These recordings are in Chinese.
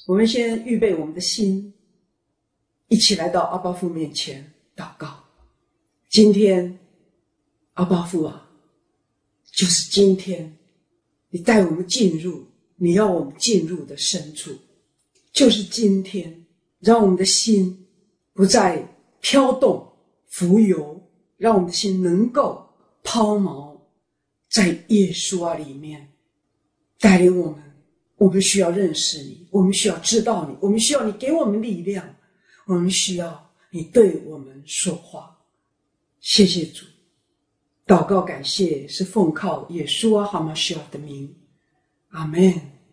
我们先预备我们的心，一起来到阿爸父面前祷告。今天阿爸父啊，就是今天你带我们进入你要我们进入的深处，就是今天让我们的心不再飘动浮游，让我们的心能够抛锚在耶稣里面，带领我们。我们需要认识你，我们需要知道你，我们需要你给我们力量，我们需要你对我们说话。谢谢主，祷告感谢是奉靠耶稣哈马西亚的名，阿们。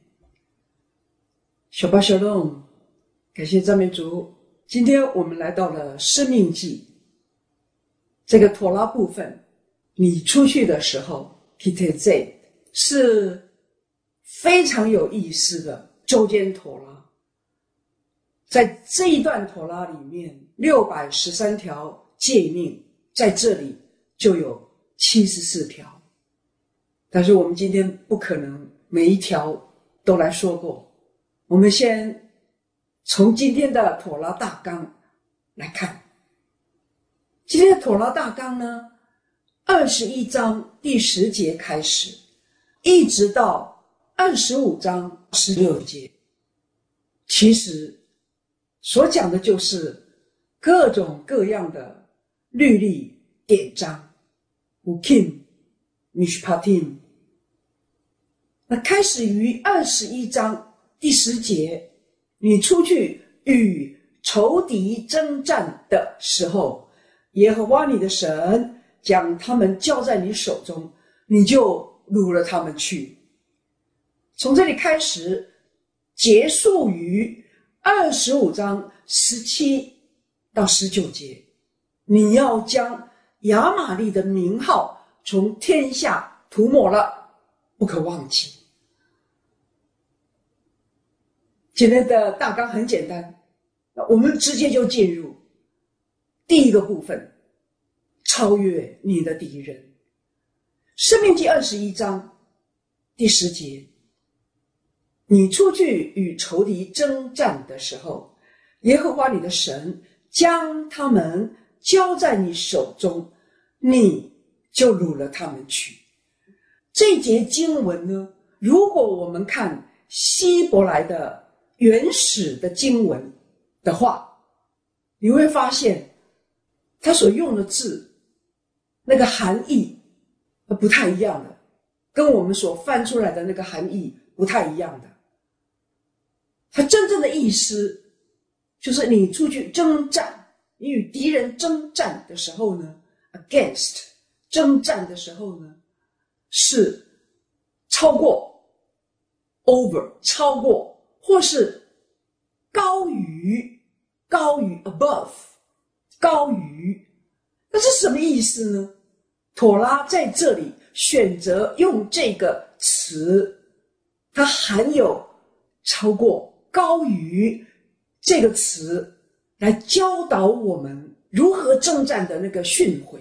小巴小龙，感谢赞美主。今天我们来到了生命记这个妥拉部分，你出去的时候 Kitezet 是非常有意思的周间妥拉。在这一段妥拉里面613条诫命，在这里就有74条，但是我们今天不可能每一条都来说过，我们先从今天的妥拉大纲来看。今天的妥拉大纲呢，21章第10节开始，一直到25章16节，其实所讲的就是各种各样的律例典章 Hukim Mishpatim。 那开始于21章第10节，你出去与仇敌征战的时候，耶和华你的神将他们交在你手中，你就掳了他们去。从这里开始，结束于25章17到19节，你要将亚玛力的名号从天下涂抹了，不可忘记。今天的大纲很简单，我们直接就进入第一个部分，超越你的敌人。申命记21章第10节，你出去与仇敌征战的时候，耶和华你的神将他们交在你手中，你就掳了他们去。这节经文呢，如果我们看希伯来的原始的经文的话，你会发现他所用的字那个含义不太一样的，跟我们所翻出来的那个含义不太一样的。它真正的意思就是你出去征战，你与敌人征战的时候呢 against 征战的时候呢，是超过 over 超过，或是高于 above 高于。那是什么意思呢？妥拉在这里选择用这个词，它含有超过高于这个词来教导我们如何征战的那个训诲。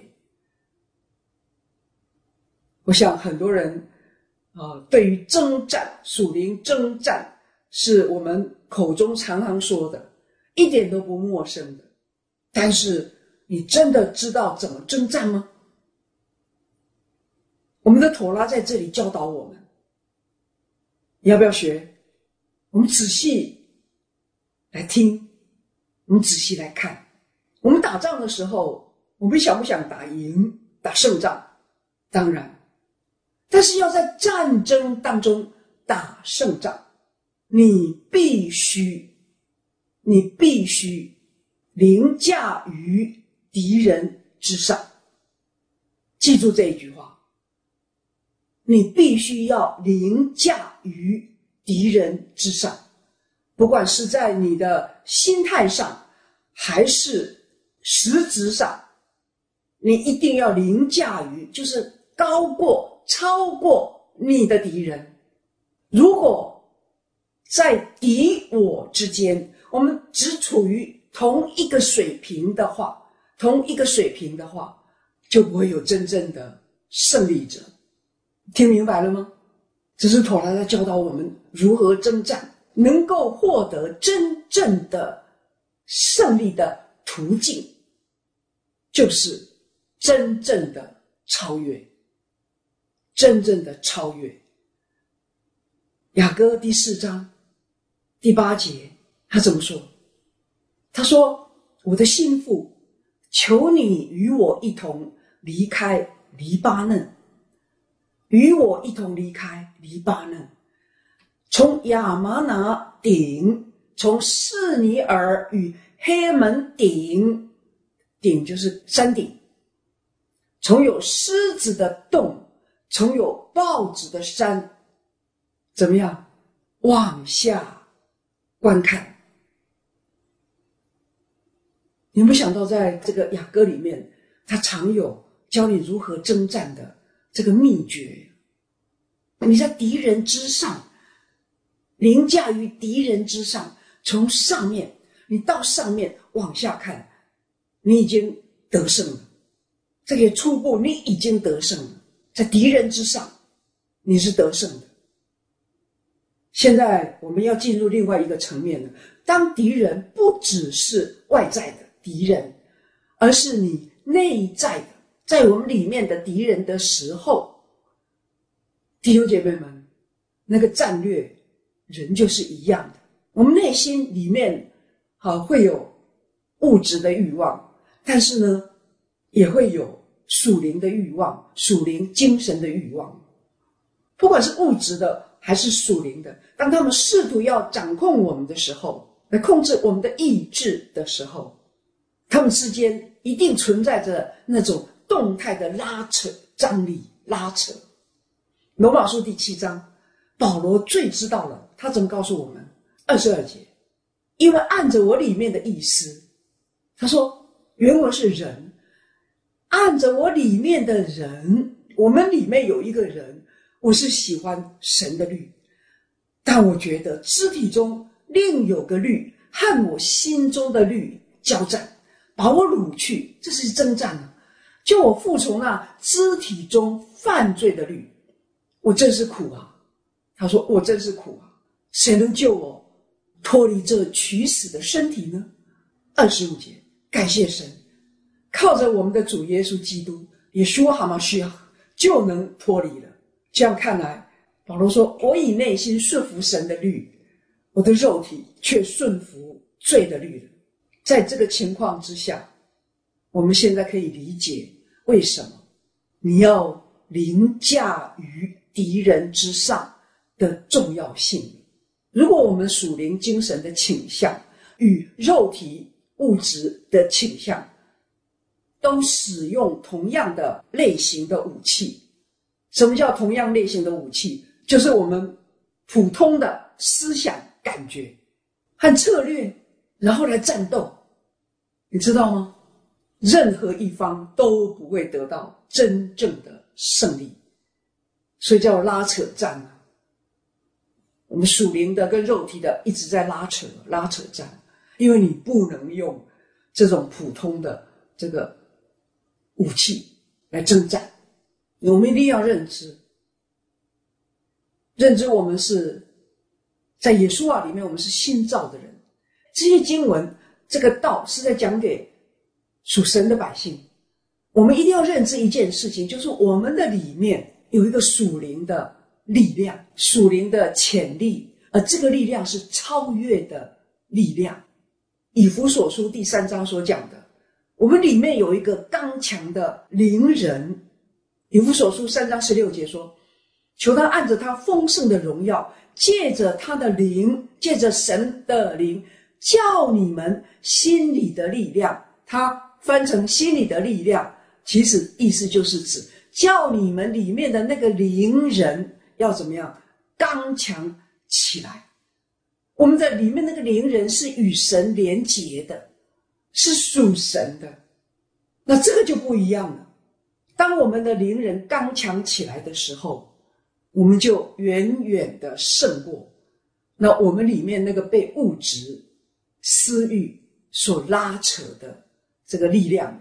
我想很多人对于征战，属灵征战是我们口中常常说的，一点都不陌生的。但是你真的知道怎么征战吗？我们的妥拉在这里教导我们，你要不要学？我们仔细来听，我们仔细来看。我们打仗的时候，我们想不想打赢、打胜仗？当然。但是要在战争当中打胜仗，你必须凌驾于敌人之上。记住这一句话，你必须要凌驾于敌人之上，不管是在你的心态上还是实质上，你一定要凌驾于，就是高过超过你的敌人。如果在敌我之间，我们只处于同一个水平的话，就不会有真正的胜利者。听明白了吗？这是妥拉在教导我们如何征战， 能够获得真正的胜利的途径，就是真正的超越。真正的超越。雅歌第4章第8节，他怎么说？他说：我的心腹，求你与我一同离开黎巴嫩，与我一同离开黎巴嫩，从亚玛拿顶，从示尼尔与黑门顶，顶就是山顶，从有狮子的洞，从有豹子的山，怎么样？往下观看。你有没有想到，在这个雅歌里面，它常有教你如何征战的这个秘诀？你在敌人之上，凌驾于敌人之上，从上面，你到上面往下看，你已经得胜了。这个初步，你已经得胜了，在敌人之上，你是得胜的。现在我们要进入另外一个层面了。当敌人不只是外在的敌人，而是你内在的，在我们里面的敌人的时候，弟兄姐妹们，那个战略人就是一样的。我们内心里面会有物质的欲望，但是呢，也会有属灵的欲望，属灵精神的欲望。不管是物质的还是属灵的，当他们试图要掌控我们的时候，来控制我们的意志的时候，他们之间一定存在着那种动态的拉扯、张力、拉扯。罗马书第7章，保罗最知道了，他怎么告诉我们？22节，因为按着我里面的意思，他说原文是人，按着我里面的人，我们里面有一个人，我是喜欢神的律，但我觉得肢体中另有个律和我心中的律交战，把我掳去，这是征战啊！就我服从那肢体中犯罪的律，我真是苦啊！他说我真是苦啊！谁能救我脱离这取死的身体呢？25节，感谢神，靠着我们的主耶稣基督，也说哈马需要就能脱离了。这样看来，保罗说我以内心顺服神的律，我的肉体却顺服罪的律了。在这个情况之下，我们现在可以理解为什么你要凌驾于敌人之上的重要性。如果我们属灵精神的倾向与肉体物质的倾向都使用同样的类型的武器，什么叫同样类型的武器？就是我们普通的思想、感觉和策略，然后来战斗，你知道吗？任何一方都不会得到真正的胜利，所以叫拉扯战啊。我们属灵的跟肉体的一直在拉扯战，因为你不能用这种普通的这个武器来征战。我们一定要认知我们是在耶稣里面，我们是新造的人。这些经文，这个道是在讲给属神的百姓。我们一定要认知一件事情，就是我们的里面有一个属灵的力量，属灵的潜力，而这个力量是超越的力量。以弗所书第3章所讲的，我们里面有一个刚强的灵人。以弗所书3章16节说，求他按着他丰盛的荣耀，借着他的灵，借着神的灵，叫你们心里的力量，他翻成心里的力量，其实意思就是指叫你们里面的那个灵人要怎么样刚强起来。我们的里面那个灵人是与神连结的，是属神的，那这个就不一样了。当我们的灵人刚强起来的时候，我们就远远的胜过那我们里面那个被物质私欲所拉扯的这个力量。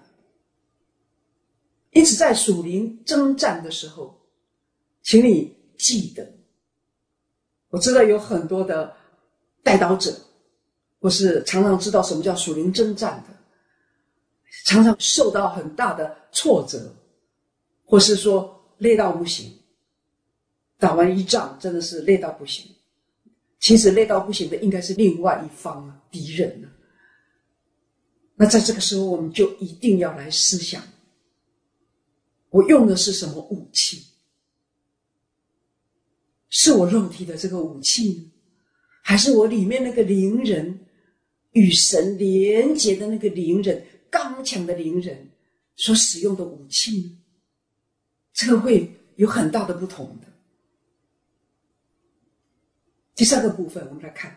因此在属灵征战的时候，请你记得，我知道有很多的带导者，或是常常知道什么叫属灵征战的，常常受到很大的挫折，或是说累到不行，打完一仗真的是累到不行。其实累到不行的应该是另外一方啊，敌人啊。那在这个时候，我们就一定要来思想，我用的是什么武器？是我肉体的这个武器呢，还是我里面那个灵人与神连结的那个灵人，刚强的灵人所使用的武器呢？这个会有很大的不同的。第三个部分，我们来看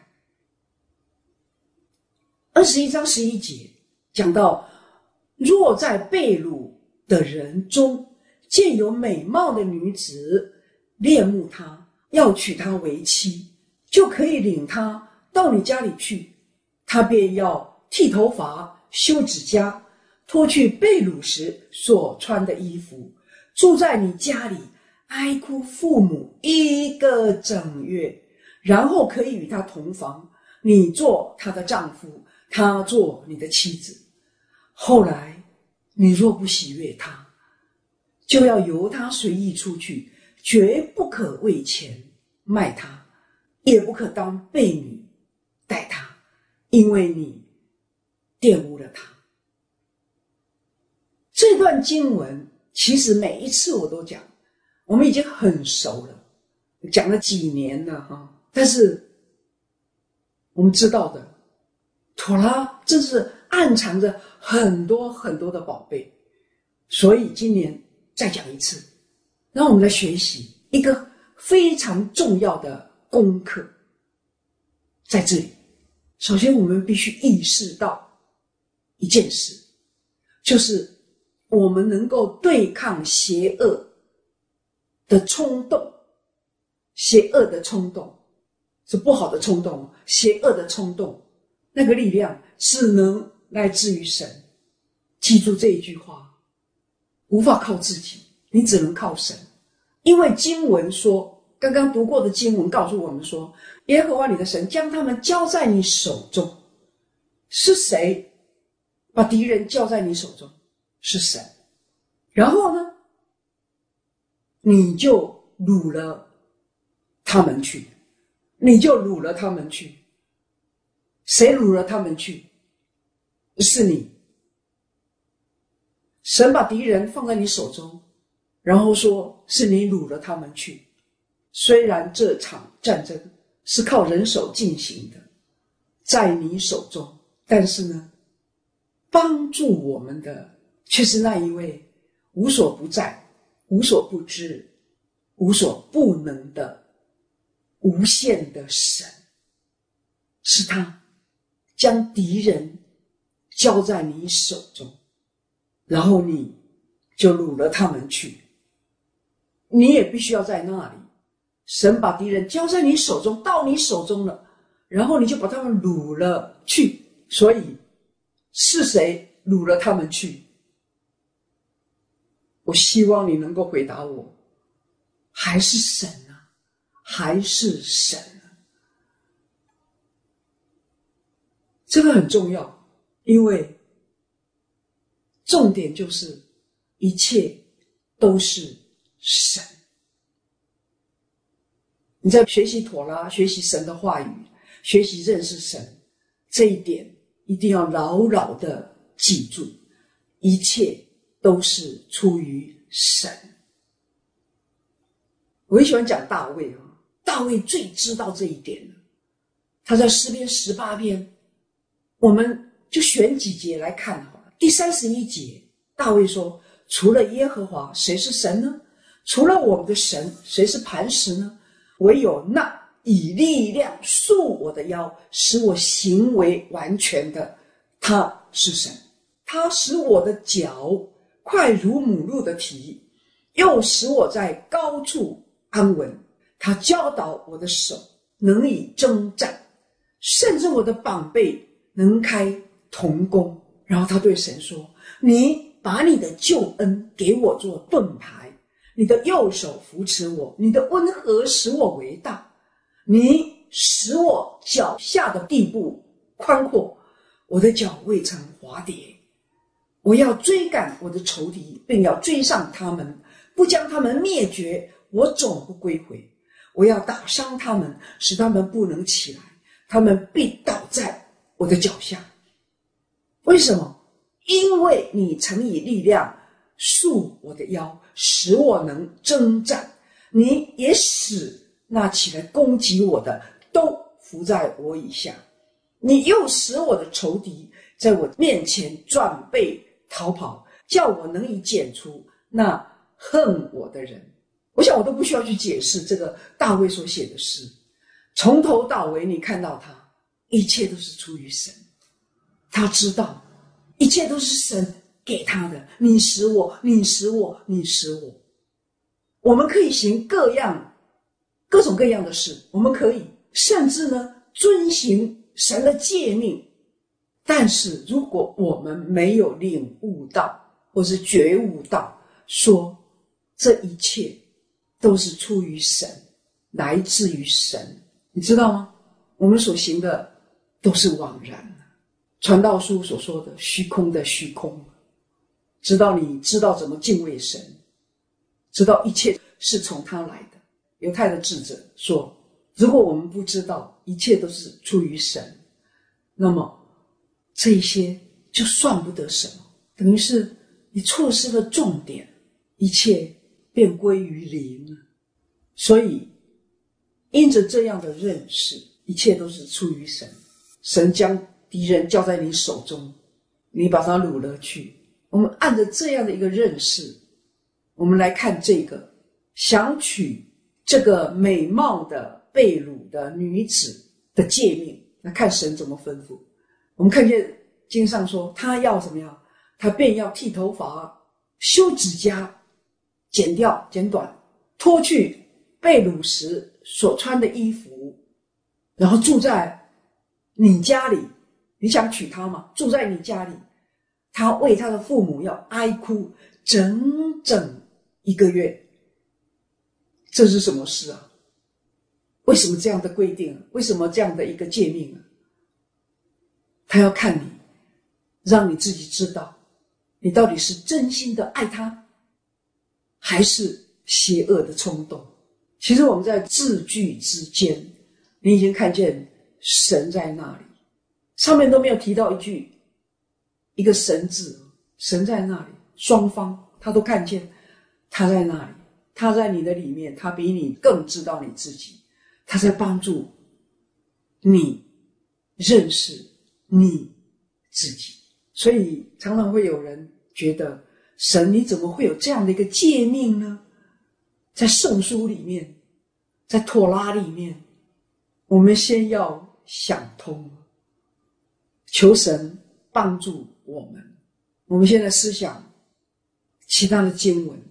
21章11节，讲到若在被掳的人中见有美貌的女子，恋慕她，要娶她为妻，就可以领她到你家里去，她便要剃头发，修指甲，脱去被掳时所穿的衣服，住在你家里，哀哭父母1个整月，然后可以与他同房，你做他的丈夫，他做你的妻子。后来你若不喜悦他，就要由他随意出去，绝不可为钱卖他，也不可当婢女待他，因为你玷污了他。这段经文其实每一次我都讲，我们已经很熟了，讲了几年了哈。但是我们知道的，妥拉真是暗藏着很多很多的宝贝，所以今年再讲一次，让我们来学习一个非常重要的功课。在这里，首先我们必须意识到一件事，就是我们能够对抗邪恶的冲动，邪恶的冲动是不好的冲动，邪恶的冲动，那个力量只能来自于神。记住这一句话，无法靠自己，你只能靠神。因为经文说，刚刚读过的经文告诉我们说，耶和华你的神将他们交在你手中。是谁把敌人交在你手中？是神。然后呢，你就掳了他们去，你就掳了他们去。谁掳了他们去？是你。神把敌人放在你手中，然后说是你掳了他们去。虽然这场战争是靠人手进行的，在你手中，但是呢，帮助我们的却是那一位无所不在、无所不知、无所不能的无限的神。是他将敌人交在你手中，然后你就掳了他们去。你也必须要在那里，神把敌人交在你手中，到你手中了，然后你就把他们掳了去。所以是谁掳了他们去？我希望你能够回答我，还是神啊，还是神啊。这个很重要，因为重点就是一切都是神。你在学习妥拉，学习神的话语，学习认识神，这一点一定要牢牢的记住，一切都是出于神。我很喜欢讲大卫，大卫最知道这一点了。他在诗篇18篇，我们就选几节来看好了。第31节，大卫说，除了耶和华，谁是神呢？除了我们的神，谁是磐石呢？唯有那以力量束我的腰，使我行为完全的，他是神。他使我的脚快如母鹿的蹄，又使我在高处安稳。他教导我的手能以征战，甚至我的膀臂能开铜弓。然后他对神说，你把你的救恩给我做盾牌，你的右手扶持我，你的温和使我为大，你使我脚下的地步宽阔，我的脚未曾滑跌。我要追赶我的仇敌，并要追上他们，不将他们灭绝，我总不归回。我要打伤他们，使他们不能起来，他们必倒在我的脚下。为什么？因为你曾以力量束我的腰，使我能征战。你也使那起来攻击我的都伏在我以下。你又使我的仇敌在我面前转背逃跑，叫我能以剪除那恨我的人。我想我都不需要去解释这个大卫所写的诗，从头到尾你看到他一切都是出于神，他知道一切都是神给他的，你使我，你使我，你使我。我们可以行各种各样的事，我们可以甚至呢遵行神的诫命，但是如果我们没有领悟到或是觉悟到说这一切都是出于神，来自于神，你知道吗？我们所行的都是枉然的。传道书所说的虚空的虚空，直到你知道怎么敬畏神，知道一切是从他来的。犹太的智者说，如果我们不知道一切都是出于神，那么这些就算不得什么，等于是你错失了重点，一切便归于零了。所以因着这样的认识，一切都是出于神，神将敌人交在你手中，你把他掳了去。我们按着这样的一个认识，我们来看这个想娶这个美貌的被掳的女子的诫命，来看神怎么吩咐。我们看见经上说他要怎么样，他便要剃头发，修指甲，剪掉剪短，脱去被掳时所穿的衣服，然后住在你家里。你想娶她吗？住在你家里，他为他的父母要哀哭整整1个月。这是什么事啊？为什么这样的规定？为什么这样的一个诫命啊？他要看你，让你自己知道你到底是真心的爱他，还是邪恶的冲动。其实我们在字句之间，你已经看见神在那里，上面都没有提到一个神字，神在那里，双方他都看见，他在那里，他在你的里面，他比你更知道你自己，他在帮助你认识你自己。所以常常会有人觉得，神你怎么会有这样的一个诫命呢？在圣书里面，在妥拉里面，我们先要想通，求神帮助我们。我们现在思想其他的经文，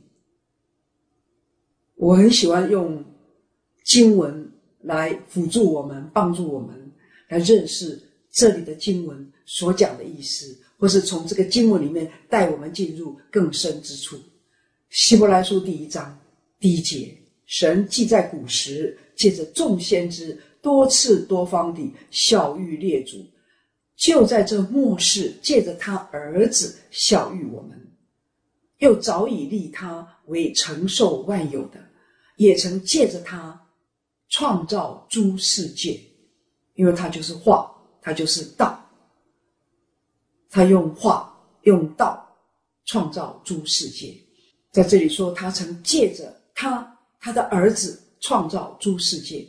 我很喜欢用经文来辅助我们，帮助我们来认识这里的经文所讲的意思，或是从这个经文里面带我们进入更深之处。希伯来书1章1节，神既在古时借着众先知多次多方地晓谕列祖，就在这末世借着他儿子晓谕我们，又早已立他为承受万有的，也曾借着他创造诸世界。因为他就是话，他就是道，他用话用道创造诸世界。在这里说他曾借着他的儿子创造诸世界，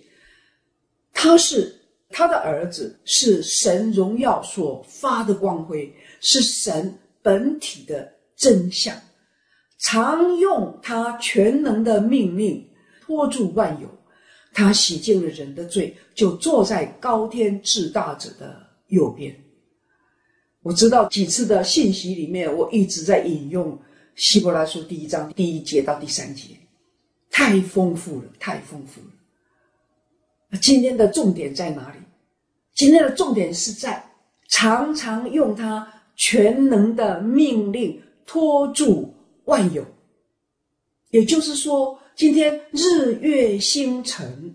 他的儿子是神荣耀所发的光辉，是神本体的真相，常用他全能的命令托住万有。他洗净了人的罪，就坐在高天至大者的右边。我知道几次的信息里面，我一直在引用希伯来书1章1节到3节，太丰富了，太丰富了。今天的重点在哪里？今天的重点是在常常用他全能的命令托住万有。也就是说，今天日月星辰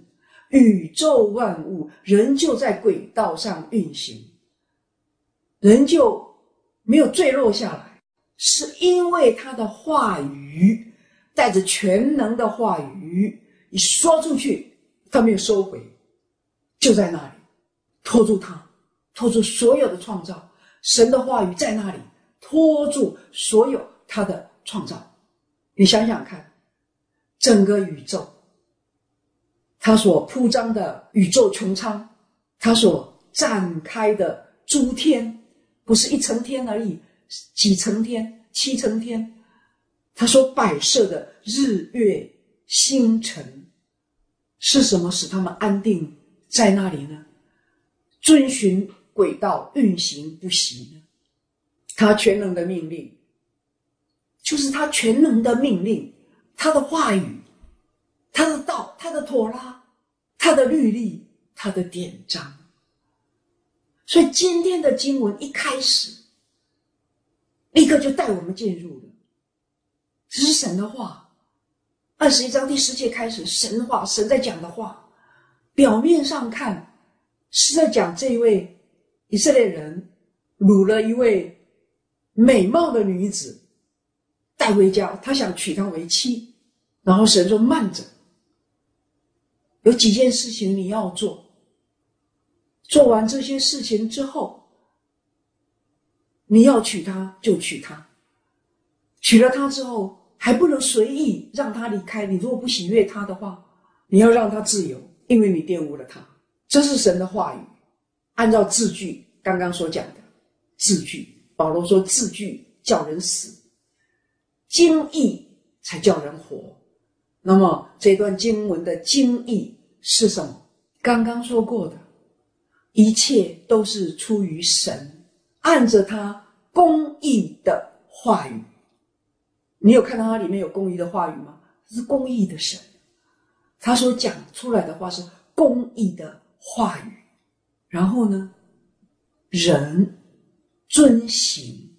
宇宙万物仍旧在轨道上运行，仍旧没有坠落下来，是因为他的话语带着全能的话语一说出去，他没有收回，就在那里拖住他，拖住所有的创造。神的话语在那里拖住所有他的创造。你想想看，整个宇宙，他所铺张的宇宙穹苍，他所展开的诸天，不是一层天而已，几层天，七层天，他所摆设的日月星辰，是什么使他们安定在那里呢？遵循轨道运行不息呢？他全能的命令，就是他全能的命令，他的话语，他的道，他的妥拉，他的律例，他的典章。所以今天的经文一开始立刻就带我们进入了，这是神的话。21章第10节开始，神话，神在讲的话，表面上看是在讲这一位以色列人掳了一位美貌的女子带回家，他想娶她为妻，然后神说慢着，有几件事情你要做，做完这些事情之后，你要娶她就娶她，娶了她之后还不能随意让她离开，你如果不喜悦她的话，你要让她自由，因为你玷污了她。这是神的话语，按照字句刚刚所讲的字句，保罗说字句叫人死，经义才叫人活。那么这段经文的经义是什么？刚刚说过的，一切都是出于神，按着他公义的话语。你有看到它里面有公义的话语吗？是公义的神，他所讲出来的话是公义的话语。然后呢，人遵行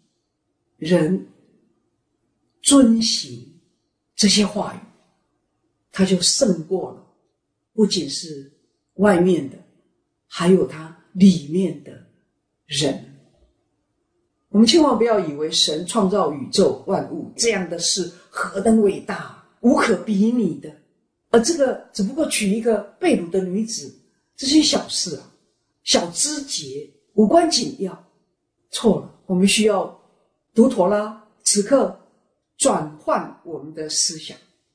这些话语，他就胜过了不仅是外面的，还有他里面的人。我们千万不要以为神创造宇宙万物这样的事何等伟大，无可比拟的，而这个只不过娶一个被掳的女子，这些小事啊，小枝节，无关紧要。错了，我们需要读妥拉，此刻转换我们的思想，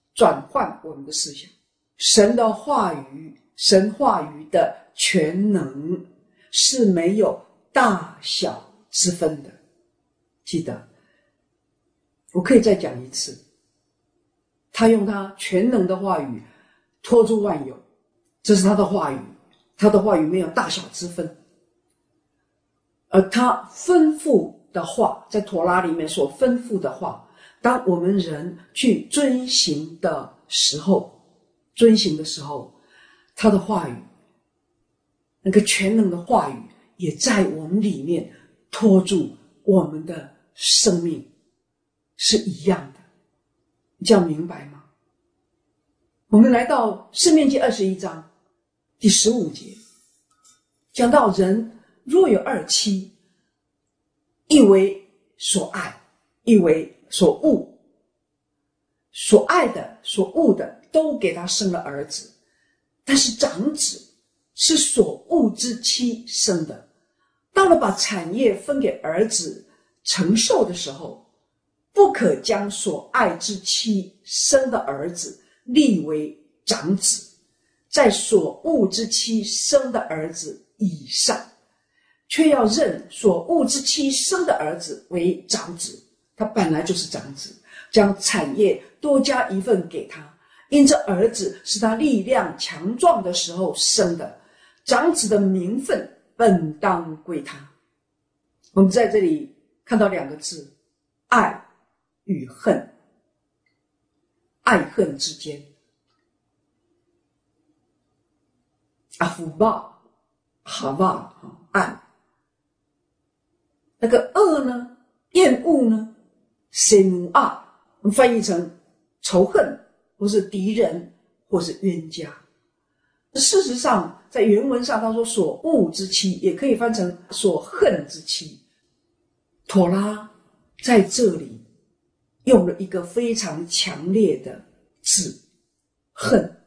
神的话语，神话语的全能是没有大小之分的。记得，我可以再讲一次，他用他全能的话语托住万有，这是他的话语，他的话语没有大小之分。而他吩咐的话，在妥拉里面所吩咐的话，当我们人去遵行的时候，他的话语，那个全能的话语也在我们里面托住我们的生命，是一样的。你这样明白吗？我们来到申命记21章第15节，讲到人若有二妻，一为所爱，一为所恶，所爱的所恶的都给他生了儿子，但是长子是所恶之妻生的，到了把产业分给儿子承受的时候，不可将所爱之妻生的儿子立为长子，在所恶之妻生的儿子以上，却要认所恶之妻生的儿子为长子，他本来就是长子，将产业多加一份给他，因这儿子是他力量强壮的时候生的，长子的名分本当归他。我们在这里看到两个字，爱与恨，爱恨之间，阿夫巴哈巴，爱，那个恶呢，厌恶呢，心啊，我们翻译成仇恨，或是敌人，或是冤家。 事实上在原文上他说所恶之妻，也可以翻成所恨之妻。妥拉在这里用了一个非常强烈的字，恨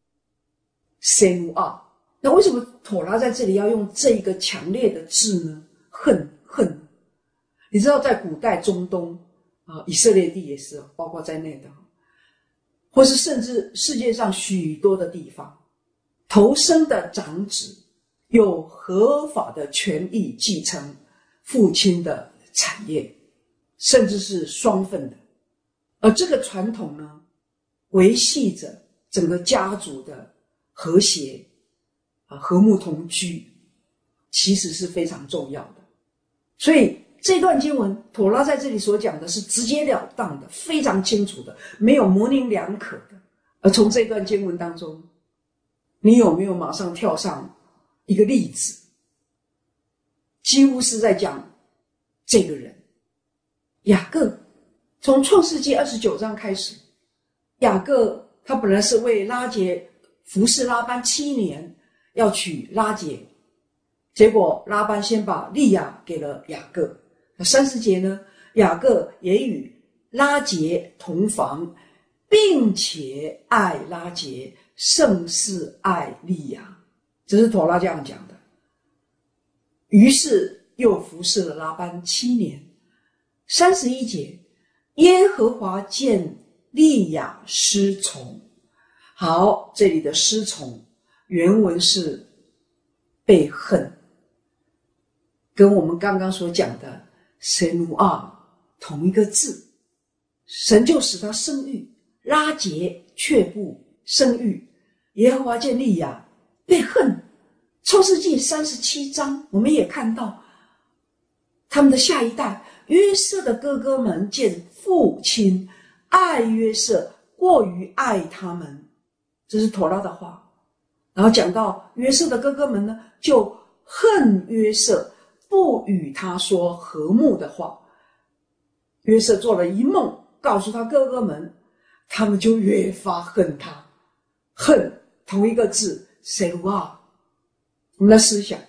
senua。 那为什么妥拉在这里要用这一个强烈的字呢？恨。你知道在古代中东以色列地也是包括在内的，或是甚至世界上许多的地方，头生的长子有合法的权益继承父亲的产业，甚至是双份的。而这个传统呢，维系着整个家族的和谐和睦同居，其实是非常重要的。所以这段经文妥拉在这里所讲的是直截了当的，非常清楚的，没有模棱两可的。而从这段经文当中，你有没有马上跳上一个例子，几乎是在讲这个人雅各。从创世纪29章开始，雅各他本来是为拉结服侍拉班7年，要娶拉结，结果拉班先把利亚给了雅各。30节呢，雅各也与拉结同房，并且爱拉结胜似爱利亚，这是妥拉这样讲的。于是又服侍了拉班7年。31节，耶和华见利亚失宠。好，这里的失宠原文是被恨，跟我们刚刚所讲的senua同一个字。神就使他生育，拉结却不生育。耶和华见利亚被恨。创世纪37章我们也看到他们的下一代约瑟的哥哥们见父亲爱约瑟过于爱他们，这是妥拉的话。然后讲到约瑟的哥哥们呢，就恨约瑟，不与他说和睦的话。约瑟做了一梦，告诉他哥哥们，他们就越发恨他。恨同一个字 senua。 我们来思想，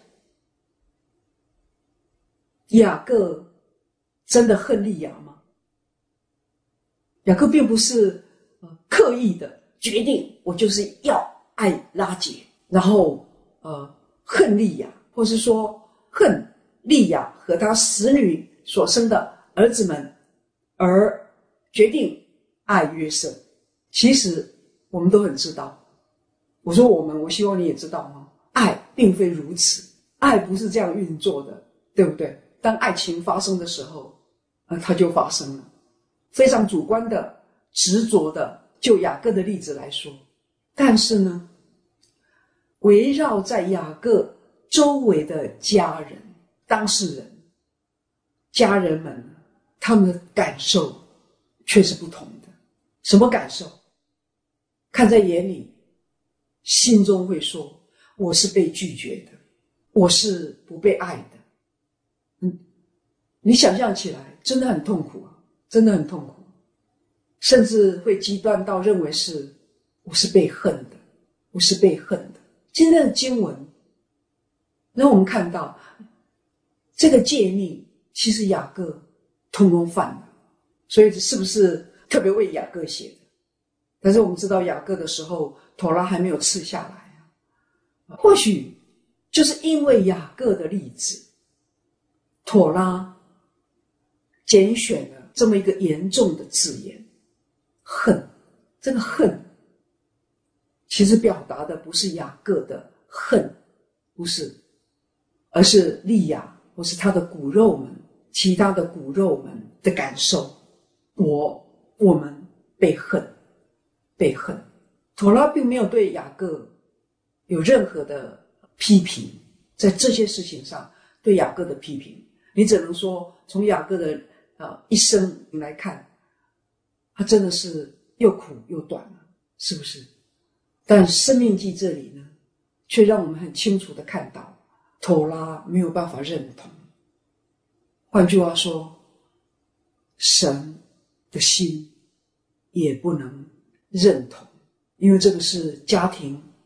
雅各真的恨利亚吗？雅各并不是刻意的决定我就是要爱拉结，然后恨利亚，或是说恨利亚和他使女所生的儿子们，而决定爱约瑟。其实我们都很知道，我说我希望你也知道吗？爱并非如此，爱不是这样运作的，对不对？当爱情发生的时候它就发生了。非常主观的执着的，就雅各的例子来说。但是呢，围绕在雅各周围的家人、当事人、家人们，他们的感受却是不同的。什么感受？看在眼里，心中会说，我是被拒绝的，我是不被爱的。你想象起来真的很痛苦，真的很痛苦，甚至会极端到认为是我是被恨的，我是被恨的。今天的经文让我们看到这个诫命其实雅各通通犯了，所以是不是特别为雅各写的？但是我们知道雅各的时候，妥拉还没有赐下来或许就是因为雅各的例子，妥拉拣选了这么一个严重的字眼，恨。这个恨其实表达的不是雅各的恨，不是，而是利亚或是他的骨肉们，其他的骨肉们的感受。我们被恨，被恨。妥拉并没有对雅各有任何的批评，在这些事情上对雅各的批评，你只能说从雅各的一生来看，他真的是又苦又短了，是不是？但申命记这里呢，却让我们很清楚的看到，妥拉没有办法认同。换句话说，神的心也不能认同，因为这个是家庭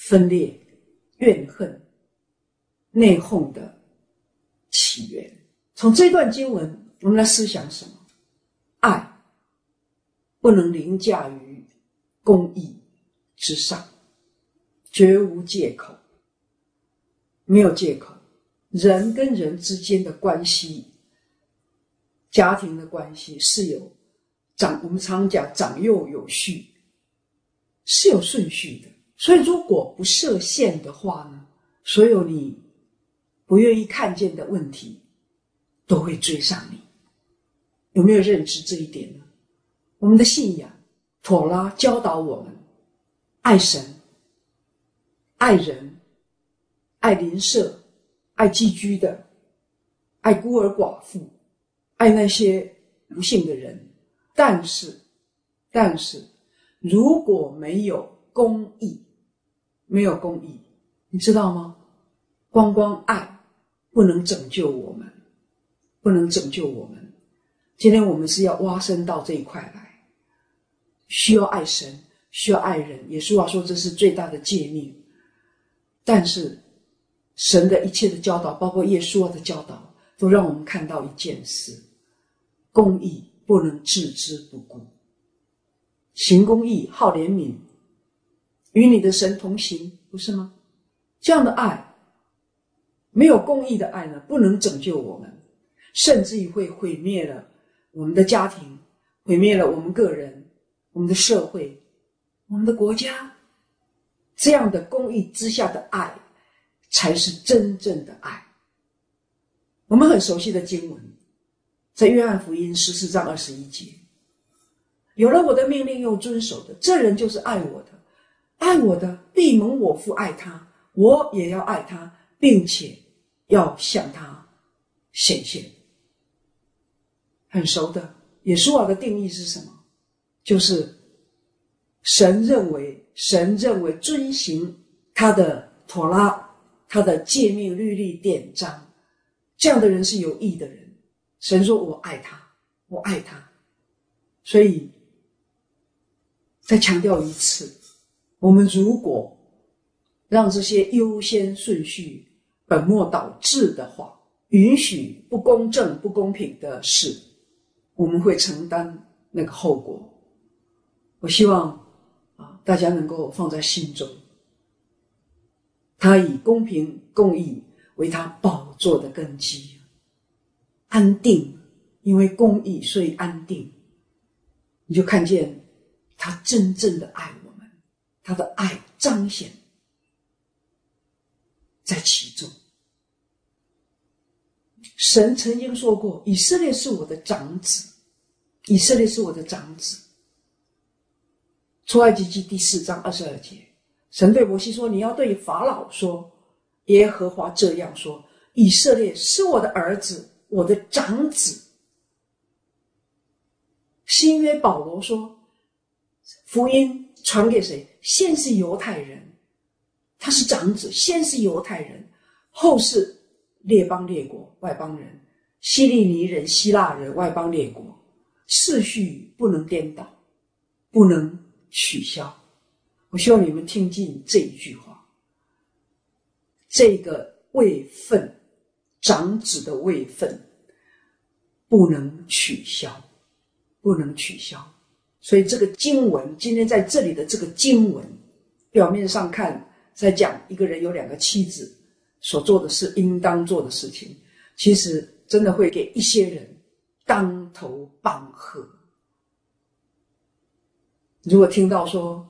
分裂、怨恨、内讧的起源。从这段经文，我们来思想什么？爱不能凌驾于公义之上，绝无借口，没有借口。人跟人之间的关系，家庭的关系是有我们常讲长幼有序，是有顺序的。所以如果不设限的话呢，所有你不愿意看见的问题都会追上你。有没有认知这一点呢？我们的信仰妥拉教导我们爱神、爱人、爱邻舍、爱寄居的、爱孤儿寡妇、爱那些不幸的人。但是如果没有公义，你知道吗？光爱不能拯救我们。今天我们是要挖深到这一块来，需要爱神，需要爱人。耶稣说这是最大的诫命。但是神的一切的教导，包括耶稣的教导，都让我们看到一件事：公义不能置之不顾。行公义，好怜悯，与你的神同行，不是吗？这样的爱，没有公义的爱呢，不能拯救我们，甚至于会毁灭了我们的家庭，毁灭了我们个人，我们的社会，我们的国家。这样的公义之下的爱，才是真正的爱。我们很熟悉的经文，在约翰福音14章21节，有了我的命令又遵守的，这人就是爱我的。爱我的必蒙我父爱他，我也要爱他，并且要向他显现。很熟的，耶稣的定义是什么？就是神认为遵行他的妥拉，他的诫命律例典章，这样的人是有益的人。神说我爱他。所以再强调一次，我们如果让这些优先顺序本末倒置的话，允许不公正不公平的事，我们会承担那个后果。我希望大家能够放在心中。他以公平公义为他宝座的根基，安定，因为公义所以安定。你就看见他真正的爱我们，他的爱彰显在其中。神曾经说过，以色列是我的长子，以色列是我的长子。出埃及记第4章22节，神对摩西说，你要对法老说，耶和华这样说，以色列是我的儿子，我的长子。新约保罗说，福音传给谁？先是犹太人，他是长子，先是犹太人，后是列邦列国外邦人，希利尼人、希腊人、外邦列国，次序不能颠倒，不能取消。我希望你们听进这一句话，这个位分，长子的位分不能取消，不能取消。所以这个经文，今天在这里的这个经文，表面上看在讲一个人有2个妻子所做的事，应当做的事情，其实真的会给一些人当头棒喝。如果听到说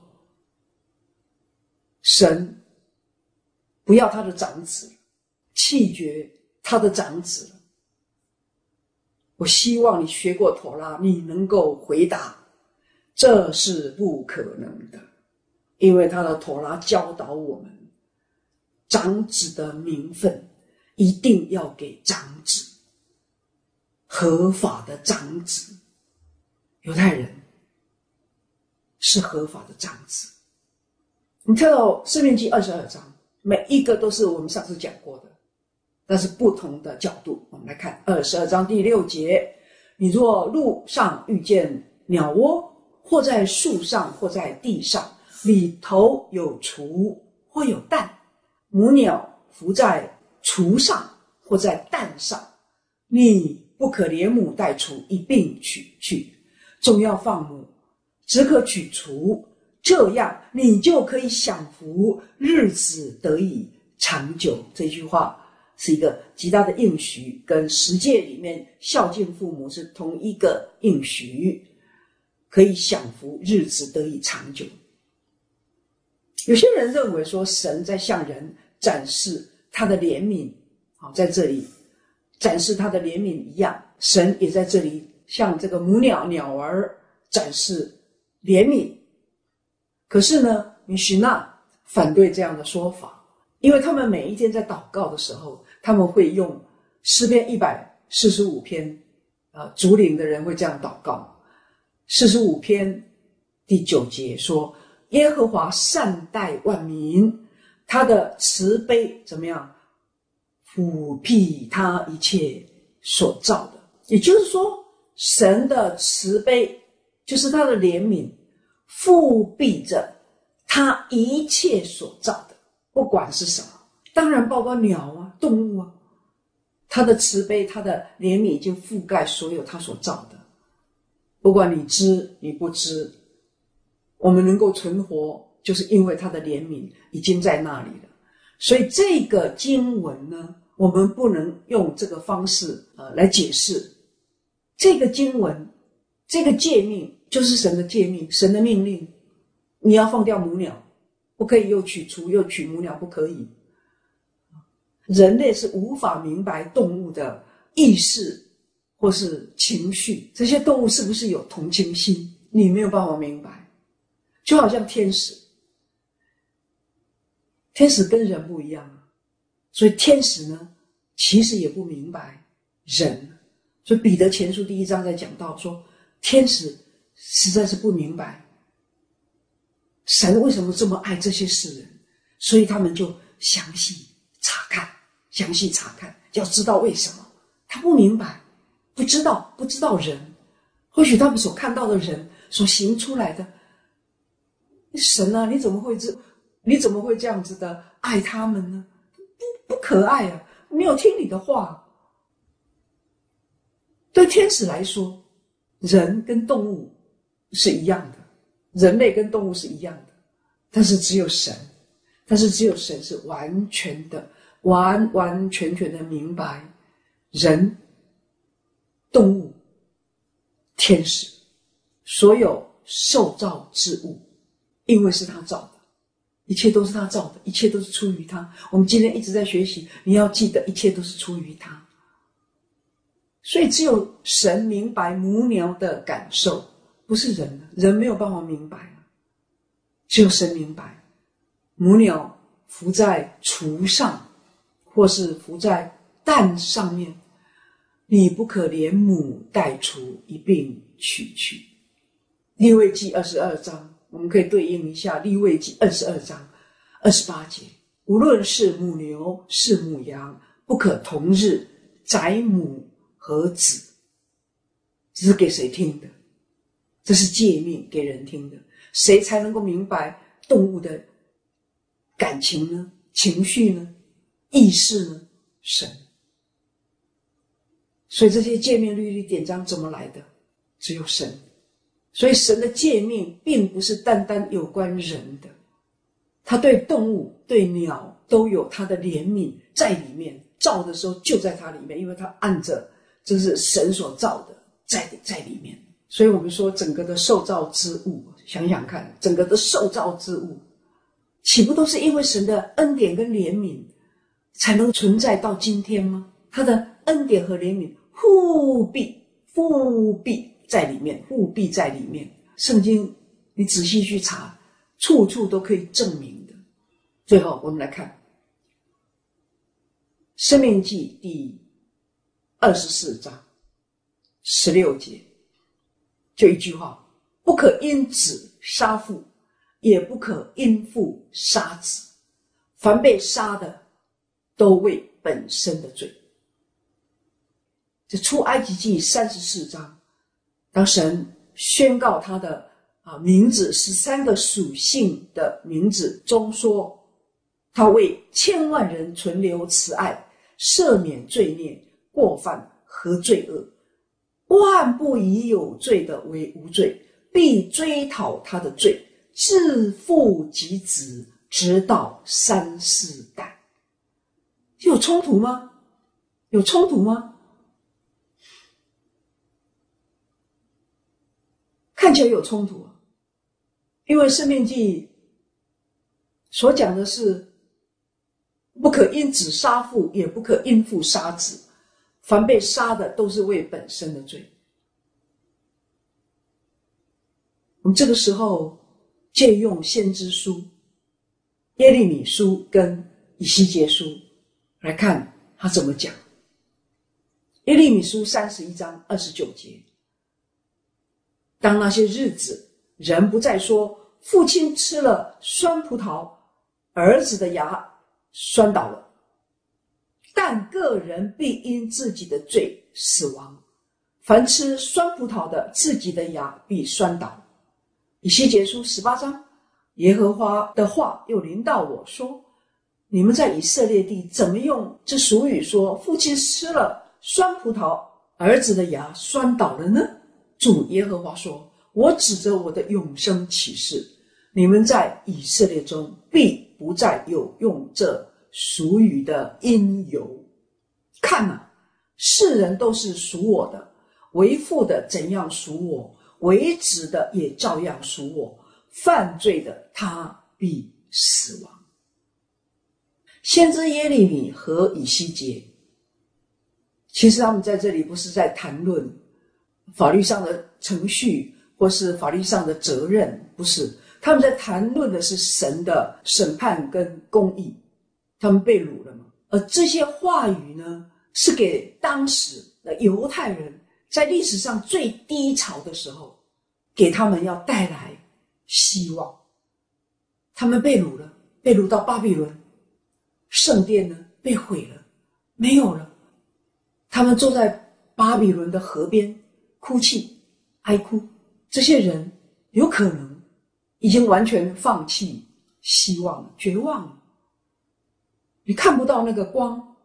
神不要他的长子，弃绝他的长子，我希望你学过妥拉，你能够回答，这是不可能的。因为他的妥拉教导我们，长子的名分一定要给长子，合法的长子。犹太人是合法的长子。你看到《申命记》22章，每一个都是我们上次讲过的，但是不同的角度。我们来看22章第6节，你若路上遇见鸟窝，或在树上或在地上，里头有雏或有蛋，母鸟伏在雏上或在蛋上，你不可连母带雏一并取去，总要放母，只可取雏，这样你就可以享福，日子得以长久。这句话是一个极大的应许，跟十诫里面孝敬父母是同一个应许，可以享福，日子得以长久。有些人认为说神在向人展示他的怜悯，在这里展示他的怜悯一样，神也在这里向这个母鸟鸟儿展示怜悯。可是呢，米许那反对这样的说法，因为他们每一天在祷告的时候，他们会用诗篇145篇，竹林的人会这样祷告。45篇第9节说，耶和华善待万民，他的慈悲怎么样？抚庇他一切所造的。也就是说，神的慈悲就是他的怜悯，覆庇着他一切所造的，不管是什么，当然包括鸟啊、动物啊，他的慈悲、他的怜悯已经覆盖所有他所造的，不管你知你不知，我们能够存活，就是因为他的怜悯已经在那里了。所以这个经文呢，我们不能用这个方式来解释。这个经文，这个诫命就是神的诫命，神的命令，你要放掉母鸟，不可以又取雏又取母鸟，不可以。人类是无法明白动物的意识或是情绪，这些动物是不是有同情心，你没有办法明白。就好像天使跟人不一样，所以天使呢其实也不明白人。所以彼得前书第1章在讲到说，天使实在是不明白神为什么这么爱这些世人，所以他们就详细查看，要知道为什么。他不明白，不知道人，或许他们所看到的人所行出来的，神啊，你怎么会这样子的爱他们呢？不可爱啊，没有听你的话。对天使来说，人跟动物是一样的，人类跟动物是一样的，但是只有神是完全的、完完全全的明白人、动物、天使，所有受造之物，因为是他造的，一切都是他造的，一切都是出于他。我们今天一直在学习，你要记得一切都是出于他。所以只有神明白母鸟的感受，不是人，人没有办法明白，只有神明白。母鸟伏在雏上，或是伏在蛋上面，你不可连母带雏一并取去。利未记22章，我们可以对应一下利未记22章28节，无论是母牛是母羊，不可同日宰母和子。这是给谁听的？这是诫命，给人听的。谁才能够明白动物的感情呢？情绪呢？意识呢？神。所以这些诫命律例典章怎么来的？只有神。所以神的诫命并不是单单有关人的，他对动物对鸟都有他的怜悯在里面，造的时候就在他里面，因为他按着这是神所造的在里面。所以我们说整个的受造之物，想想看，整个的受造之物岂不都是因为神的恩典跟怜悯才能存在到今天吗？他的恩典和怜悯复辟在里面，复辟在里面。圣经你仔细去查，处处都可以证明的。最后我们来看申命记第24章16节，就一句话，不可因子杀父，也不可因父杀子，凡被杀的都为本身的罪。这出埃及记34章，当神宣告他的名字13个属性的名字中说他为千万人存留慈爱，赦免罪孽、过犯和罪恶，万不以有罪的为无罪，必追讨他的罪，自父及子，直到3、4代。有冲突吗？有冲突吗？看起来有冲突啊，因为申命记所讲的是不可因子杀父，也不可因父杀子，凡被杀的都是为本身的罪。我们这个时候借用先知书、耶利米书跟以西结书来看他怎么讲。耶利米书31章29节，当那些日子，人不再说父亲吃了酸葡萄，儿子的牙酸倒了，但个人必因自己的罪死亡。凡吃酸葡萄的，自己的牙必酸倒。以西结书18章，耶和华的话又临到我说，你们在以色列地怎么用这俗语说父亲吃了酸葡萄，儿子的牙酸倒了呢？主耶和华说，我指着我的永生启示，你们在以色列中必不再有用这俗语的因由。看啊，世人都是属我的，为父的怎样属我，为子的也照样属我，犯罪的他必死亡。先知耶利米和以西结，其实他们在这里不是在谈论法律上的程序或是法律上的责任，不是，他们在谈论的是神的审判跟公义。他们被掳了嘛，而这些话语呢，是给当时的犹太人在历史上最低潮的时候，给他们要带来希望。他们被掳了，被掳到巴比伦，圣殿呢被毁了，没有了。他们坐在巴比伦的河边哭泣哀哭，这些人有可能已经完全放弃希望了，绝望了，你看不到那个光。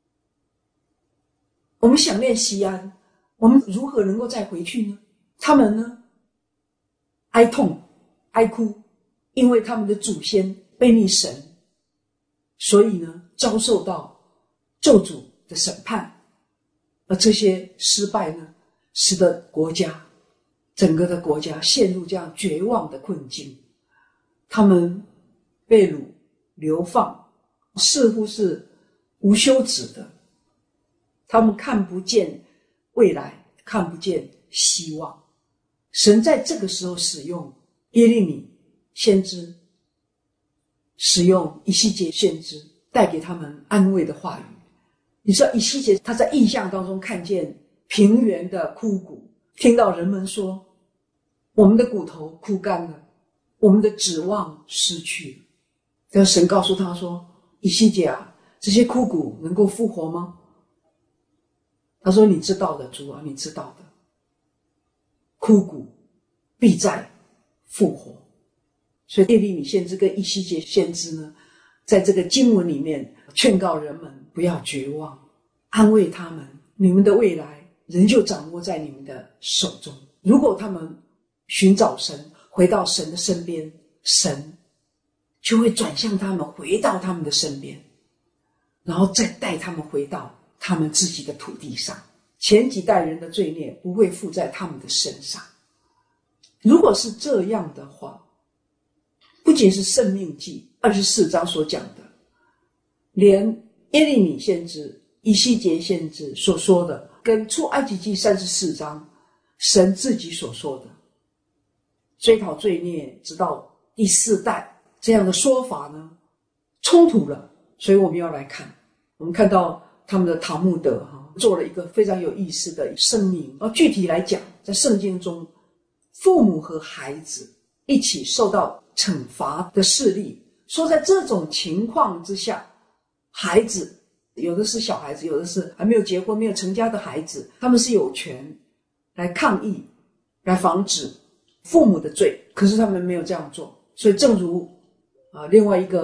我们想念西安，我们如何能够再回去呢？他们呢哀痛哀哭，因为他们的祖先背逆神，所以呢遭受到咒诅的审判。而这些失败呢，使得国家整个的国家陷入这样绝望的困境。他们被掳流放，似乎是无休止的，他们看不见未来，看不见希望。神在这个时候使用耶利米先知，使用以西结先知，带给他们安慰的话语。你知道以西结他在异象当中看见平原的枯骨，听到人们说我们的骨头枯干了，我们的指望失去了。但神告诉他说，以西结啊，这些枯骨能够复活吗？他说，你知道的，主啊，你知道的，枯骨必再复活。所以耶利米先知跟以西结先知呢，在这个经文里面劝告人们不要绝望，安慰他们，你们的未来仍旧掌握在你们的手中。如果他们寻找神，回到神的身边，神就会转向他们，回到他们的身边，然后再带他们回到他们自己的土地上。前几代人的罪孽不会负在他们的身上。如果是这样的话，不仅是申命记24章所讲的，连耶利米先知、以西结先知所说的，跟出埃及记34章神自己所说的追讨罪孽直到第4代这样的说法呢，冲突了。所以我们要来看，我们看到他们的塔木德做了一个非常有意思的声明。具体来讲，在圣经中，父母和孩子一起受到惩罚的事例，说在这种情况之下，孩子有的是小孩子，有的是还没有结婚没有成家的孩子，他们是有权来抗议，来防止父母的罪，可是他们没有这样做。所以正如另外一个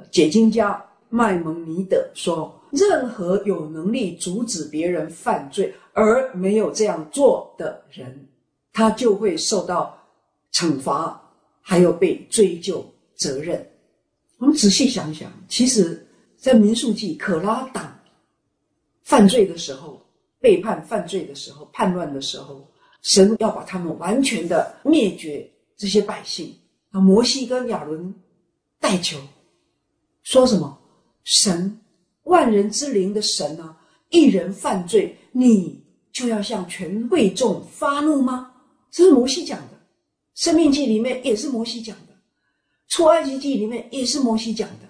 解经家麦蒙尼德说，任何有能力阻止别人犯罪而没有这样做的人，他就会受到惩罚，还有被追究责任。我们仔细想想，其实在民数记可拉党犯罪的时候，背叛犯罪的时候，叛乱的时候，神要把他们完全的灭绝这些百姓。摩西跟亚伦代求说什么？神，万人之灵的神啊，一人犯罪，你就要向全会众发怒吗？这是摩西讲的，生命记里面也是摩西讲的，出埃及记里面也是摩西讲的，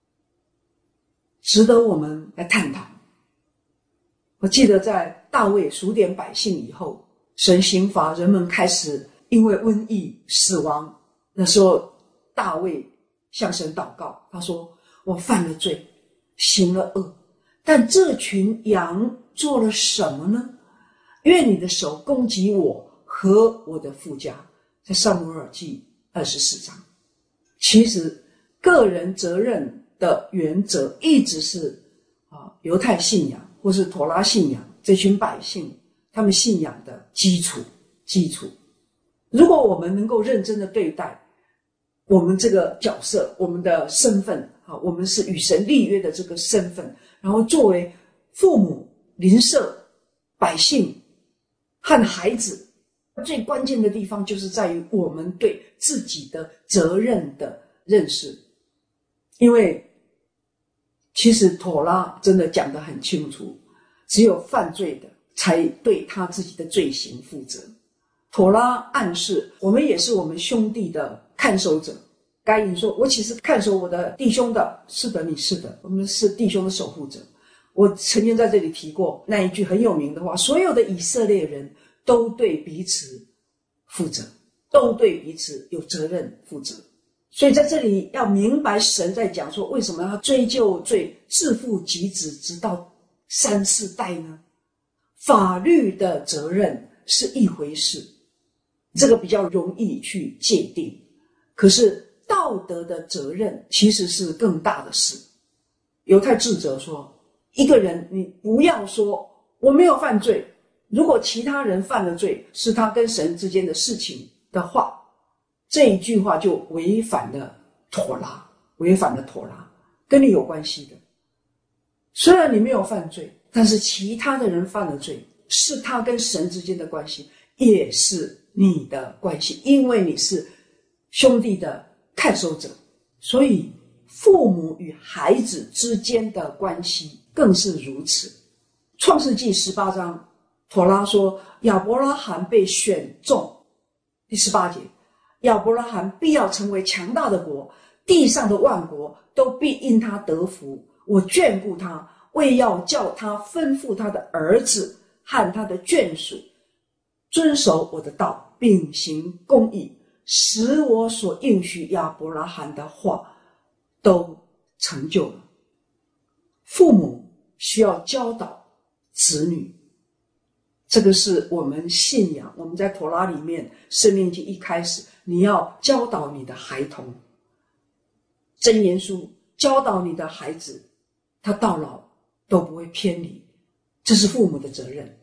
值得我们来探讨。我记得在大卫数点百姓以后，神刑罚人们开始因为瘟疫死亡，那时候大卫向神祷告，他说，我犯了罪，行了恶，但这群羊做了什么呢？愿你的手攻击我和我的父家。在撒母耳记24章。其实个人责任的原则一直是犹太信仰或是妥拉信仰这群百姓他们信仰的基础。如果我们能够认真的对待我们这个角色，我们的身份，我们是与神立约的这个身份，然后作为父母、邻舍、百姓和孩子，最关键的地方就是在于我们对自己的责任的认识。因为其实妥拉真的讲得很清楚，只有犯罪的才对他自己的罪行负责。妥拉暗示我们也是我们兄弟的看守者。该隐说，我岂是看守我的弟兄的？是的，你是的，我们是弟兄的守护者。我曾经在这里提过那一句很有名的话，所有的以色列人都对彼此负责，都对彼此有责任负责。所以在这里要明白神在讲说，为什么要追究罪，自父及子直到3、4代呢？法律的责任是一回事，这个比较容易去界定，可是道德的责任其实是更大的事。犹太智者说，一个人你不要说我没有犯罪，如果其他人犯了罪是他跟神之间的事情的话，这一句话就违反了妥拉，跟你有关系的。虽然你没有犯罪，但是其他的人犯了罪，是他跟神之间的关系，也是你的关系，因为你是兄弟的看守者。所以父母与孩子之间的关系更是如此。创世纪18章，妥拉说亚伯拉罕被选中，第18节，亚伯拉罕必要成为强大的国，地上的万国都必因他得福。我眷顾他，为要叫他吩咐他的儿子和他的眷属遵守我的道，并行公义，使我所应许亚伯拉罕的话都成就了。父母需要教导子女，这个是我们信仰，我们在妥拉里面生命记一开始，你要教导你的孩童。箴言书教导你的孩子，他到老都不会偏离，这是父母的责任，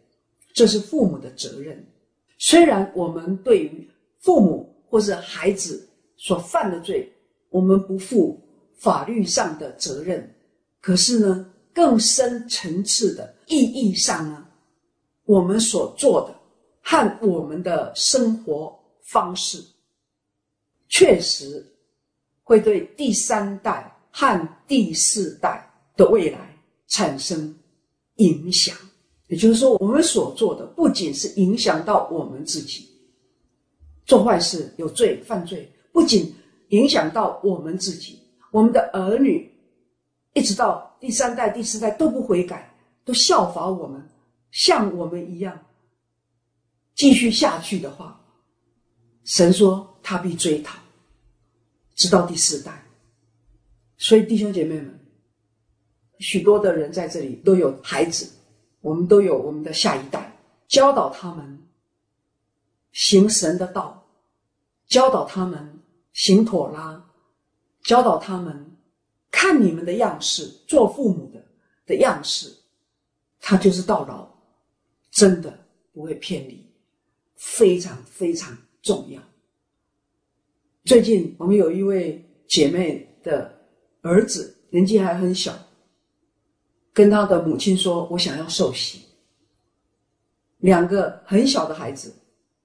虽然我们对于父母或是孩子所犯的罪，我们不负法律上的责任，可是呢，更深层次的意义上呢，我们所做的和我们的生活方式确实会对第3代和第4代的未来产生影响。也就是说，我们所做的不仅是影响到我们自己，做坏事有罪犯罪，不仅影响到我们自己，我们的儿女一直到第3代第4代都不悔改，都效法我们，像我们一样继续下去的话，神说他必追讨直到第4代。所以弟兄姐妹们，许多的人在这里都有孩子，我们都有我们的下一代，教导他们行神的道，教导他们行妥拉，教导他们看你们的样式，做父母的样式，他就是到老真的不会偏离，非常非常重要。最近我们有一位姐妹的儿子年纪还很小，跟他的母亲说，我想要受洗。2个很小的孩子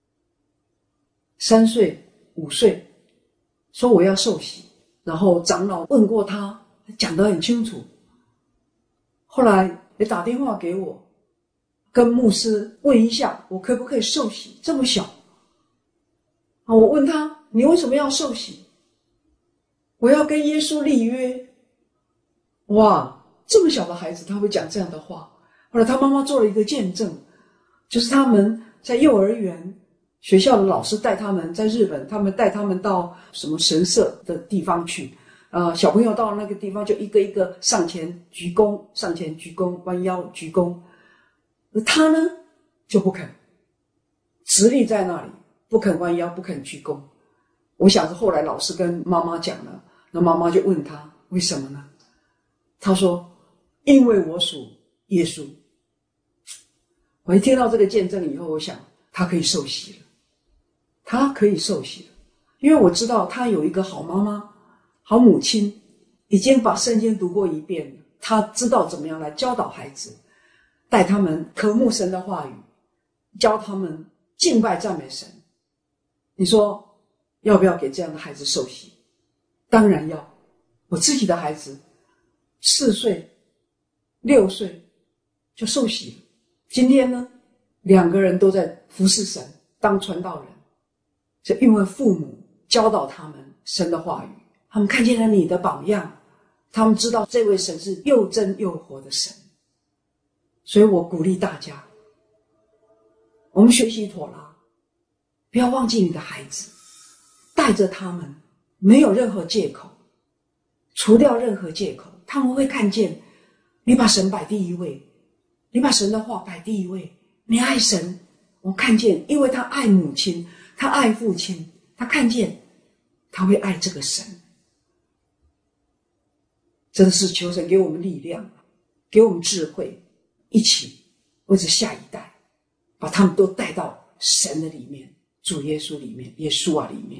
，3岁5岁，说我要受洗。然后长老问过他，讲得很清楚，后来也打电话给我，跟牧师问一下我可不可以受洗，这么小。我问他，你为什么要受洗？我要跟耶稣立约。哇，这么小的孩子他会讲这样的话。后来他妈妈做了一个见证，就是他们在幼儿园学校的老师带他们，在日本他们带他们到什么神社的地方去，小朋友到了那个地方就一个一个上前鞠躬，上前鞠躬，弯腰鞠躬。他呢就不肯，直立在那里，不肯弯腰，不肯鞠躬。我想是后来老师跟妈妈讲了，那妈妈就问他为什么呢？他说因为我属耶稣。我一听到这个见证以后，我想他可以受洗了，他可以受洗了，因为我知道他有一个好妈妈、好母亲，已经把圣经读过一遍了，他知道怎么样来教导孩子，带他们渴慕神的话语，教他们敬拜赞美神。你说要不要给这样的孩子受洗？当然要。我自己的孩子4岁6岁就受洗了，今天呢2个人都在服侍神，当传道人，就因为父母教导他们神的话语，他们看见了你的榜样，他们知道这位神是又真又活的神。所以我鼓励大家，我们学习妥拉，不要忘记你的孩子，带着他们，没有任何借口，除掉任何借口，他们会看见你把神摆第一位，你把神的话摆第一位，你爱神。我看见，因为他爱母亲，他爱父亲，他看见他会爱这个神。真的是求神给我们力量，给我们智慧，一起为着下一代，把他们都带到神的里面，主耶稣里面，耶稣啊里面。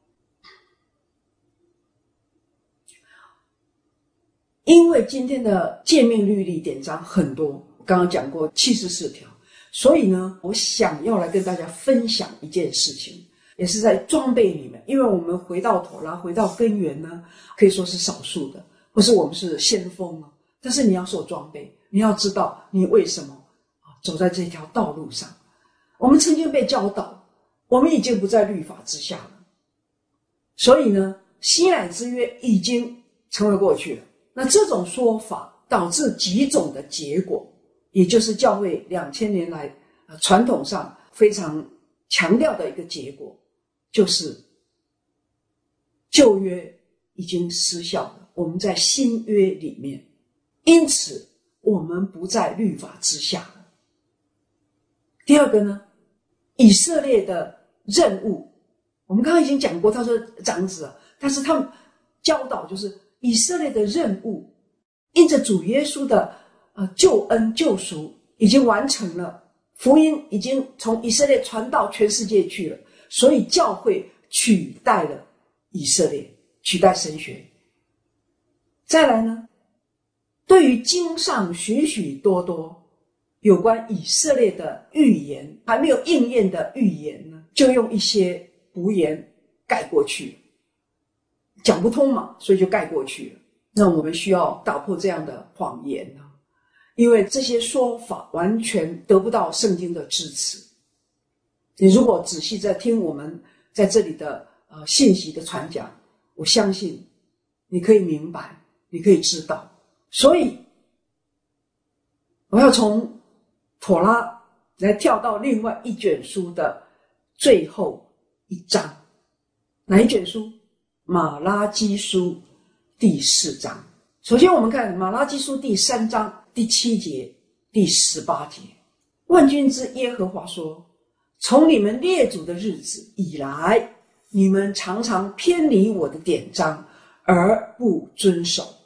因为今天的诫命律例典章很多，刚刚讲过74条，所以呢，我想要来跟大家分享一件事情，也是在装备里面。因为我们回到妥拉，回到根源呢，可以说是少数的，或是我们是先锋啊。但是你要受装备，你要知道你为什么走在这条道路上。我们曾经被教导，我们已经不在律法之下了，所以呢，西乃之约已经成为过去了。那这种说法导致几种的结果，也就是教会2000年来传统上非常强调的一个结果，就是旧约已经失效了，我们在新约里面，因此我们不在律法之下了。第二个呢，以色列的任务，我们刚刚已经讲过，他说长子啊，但是他们教导就是以色列的任务，因着主耶稣的救恩救赎已经完成了，福音已经从以色列传到全世界去了，所以教会取代了以色列，取代神学。再来呢，对于经上许许多多有关以色列的预言，还没有应验的预言呢，就用一些胡言盖过去了，讲不通嘛，所以就盖过去了。那我们需要打破这样的谎言啊，因为这些说法完全得不到圣经的支持。你如果仔细在听我们在这里的信息的传讲，我相信你可以明白，你可以知道。所以我要从妥拉来跳到另外一卷书的最后一章。哪一卷书？马拉基书第4章。首先我们看马拉基书第3章第7节第18节，万军之耶和华说，从你们列祖的日子以来，你们常常偏离我的典章而不遵守，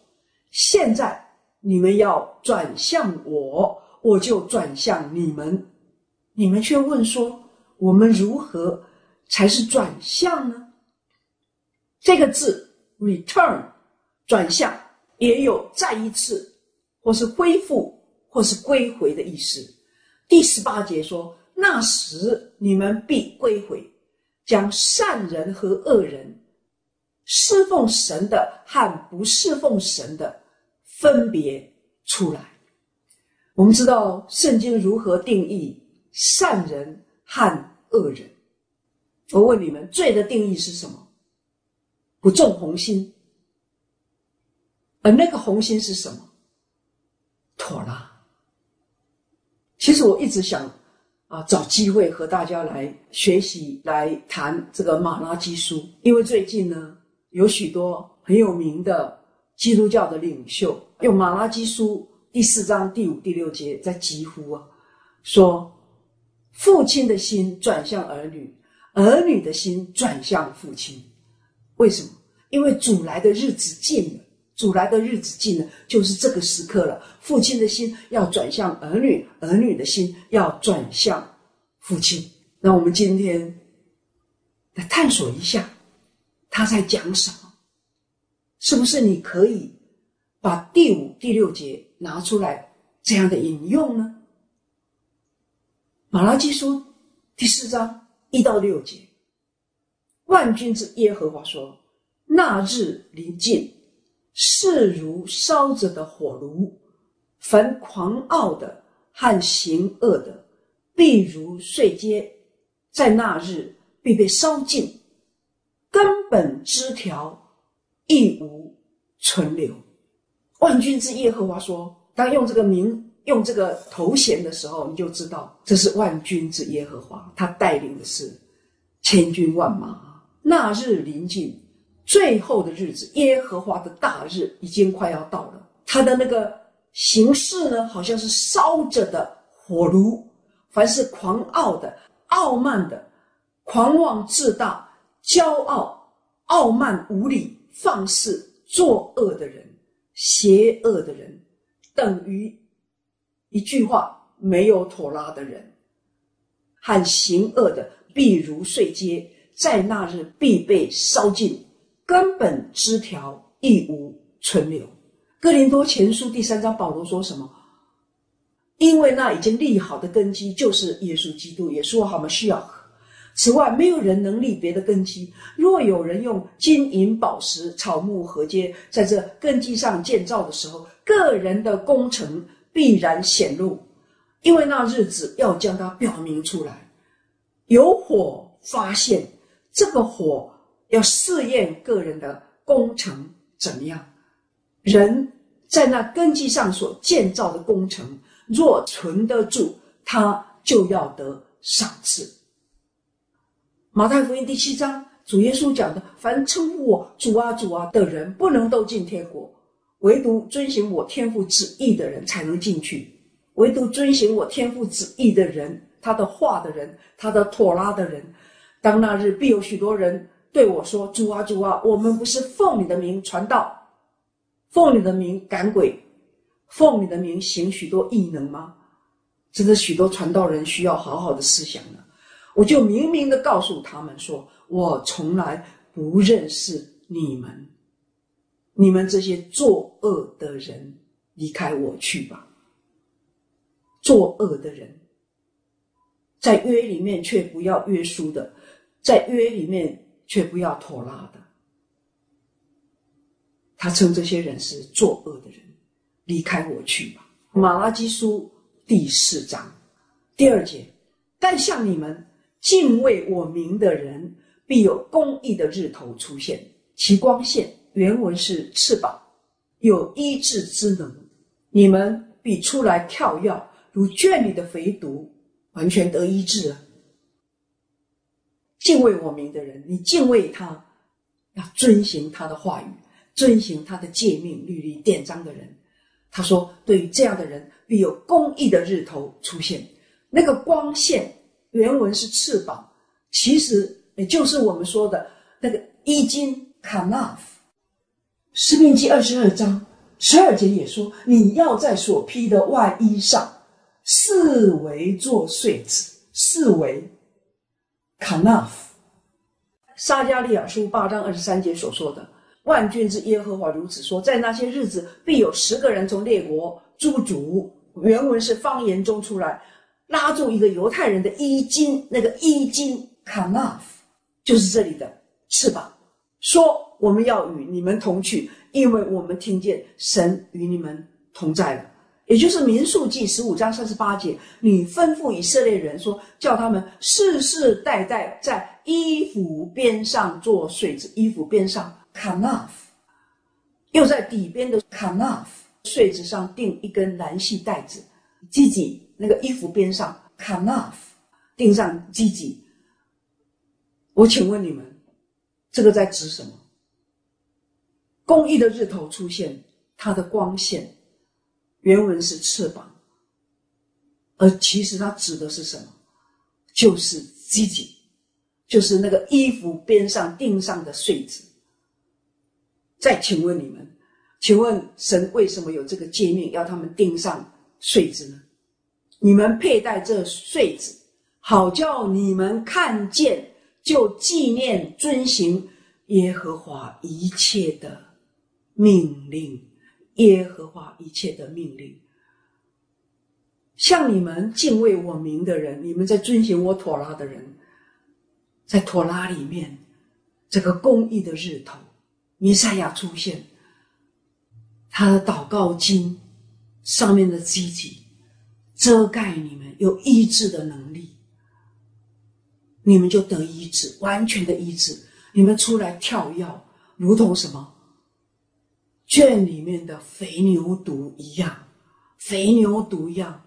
现在你们要转向我，我就转向你们。你们却问说，我们如何才是转向呢？这个字 return 转向也有再一次或是恢复或是归回的意思。第18节说，那时你们必归回，将善人和恶人，侍奉神的和不侍奉神的分别出来。我们知道圣经如何定义善人和恶人。我问你们，罪的定义是什么？不种红心，而那个红心是什么？妥拉。其实我一直想找机会和大家来学习，来谈这个马拉基书，因为最近呢，有许多很有名的基督教的领袖用马拉基书第4章第5、第6节在疾呼说父亲的心转向儿女，儿女的心转向父亲。为什么？因为主来的日子近了，主来的日子近了，就是这个时刻了。父亲的心要转向儿女，儿女的心要转向父亲。那我们今天来探索一下他在讲什么，是不是你可以把第5、第6节拿出来这样的引用呢？马拉基书第4章1到6节，万军之耶和华说，那日临近，势如烧着的火炉，凡狂傲的和行恶的，必如碎秸，在那日必被烧尽，根本枝条亦无存留。万军之耶和华说，当用这个名用这个头衔的时候，你就知道这是万军之耶和华，他带领的是千军万马。那日临近，最后的日子，耶和华的大日已经快要到了。他的那个形式呢，好像是烧着的火炉，凡是狂傲的、傲慢的、狂妄自大、骄傲、傲慢无礼、放肆、作恶的人、邪恶的人，等于一句话，没有妥拉的人和行恶的，必如碎秸，在那日必被烧尽，根本枝条亦无存留。哥林多前书第3章保罗说什么？因为那已经立好的根基就是耶稣基督，也说好们需要。此外没有人能立别的根基，若有人用金银宝石草木禾秸在这根基上建造的时候，个人的工程必然显露，因为那日子要将它表明出来。有火发现，这个火要试验个人的工程怎么样。人在那根基上所建造的工程若存得住，他就要得赏赐。马太福音第7章，主耶稣讲的，凡称呼我主啊主啊的人，不能都进天国，唯独遵行我天父旨意的人才能进去。唯独遵行我天父旨意的人，他的话的人，他的妥拉的人，当那日必有许多人对我说，主啊主啊，我们不是奉你的名传道，奉你的名赶鬼，奉你的名行许多异能吗？真的许多传道人需要好好的思想了。我就明明的告诉他们说，我从来不认识你们，你们这些作恶的人，离开我去吧。作恶的人，在约里面却不要约书的，在约里面却不要妥拉的，他称这些人是作恶的人，离开我去吧。马拉基书第4章第2节，但像你们敬畏我名的人，必有公义的日头出现，其光线原文是翅膀，有医治之能，你们必出来跳跃，如圈里的肥犊，完全得医治了。敬畏我名的人，你敬畏他，要遵行他的话语，遵行他的诫命律例典章的人，他说对于这样的人，必有公义的日头出现。那个光线原文是翅膀，其实也就是我们说的那个衣襟 kanaf。 诗命记22章 12节也说，你要在所披的外衣上四围做穗子，四围 kanaf。 撒迦利亚书8章23节所说的，万军之耶和华如此说，在那些日子必有10个人从列国诸族，原文是方言中出来，拉住一个犹太人的衣襟，那个衣襟 kanaf 就是这里的翅膀，说我们要与你们同去，因为我们听见神与你们同在了。也就是民数记15章38节，你吩咐以色列人说，叫他们世世代代在衣服边上做穗子，衣服边上 kanaf， 又在底边的 kanaf 穗子上钉一根蓝细带子，基基那个衣服边上 kanaf 钉上基基。我请问你们，这个在指什么？公义的日头出现，它的光线原文是翅膀，而其实它指的是什么？就是基基，就是那个衣服边上钉上的穗子。再请问你们，请问神为什么有这个诫命要他们钉上穗子呢？你们佩戴这穗子，好叫你们看见就纪念遵行耶和华一切的命令，耶和华一切的命令。像你们敬畏我名的人，你们在遵行我妥拉的人，在妥拉里面，这个公义的日头弥赛亚出现，他的祷告经上面的基基遮盖你们，有医治的能力，你们就得医治，完全的医治。你们出来跳跃，如同什么圈里面的肥牛犊一样，肥牛犊一样。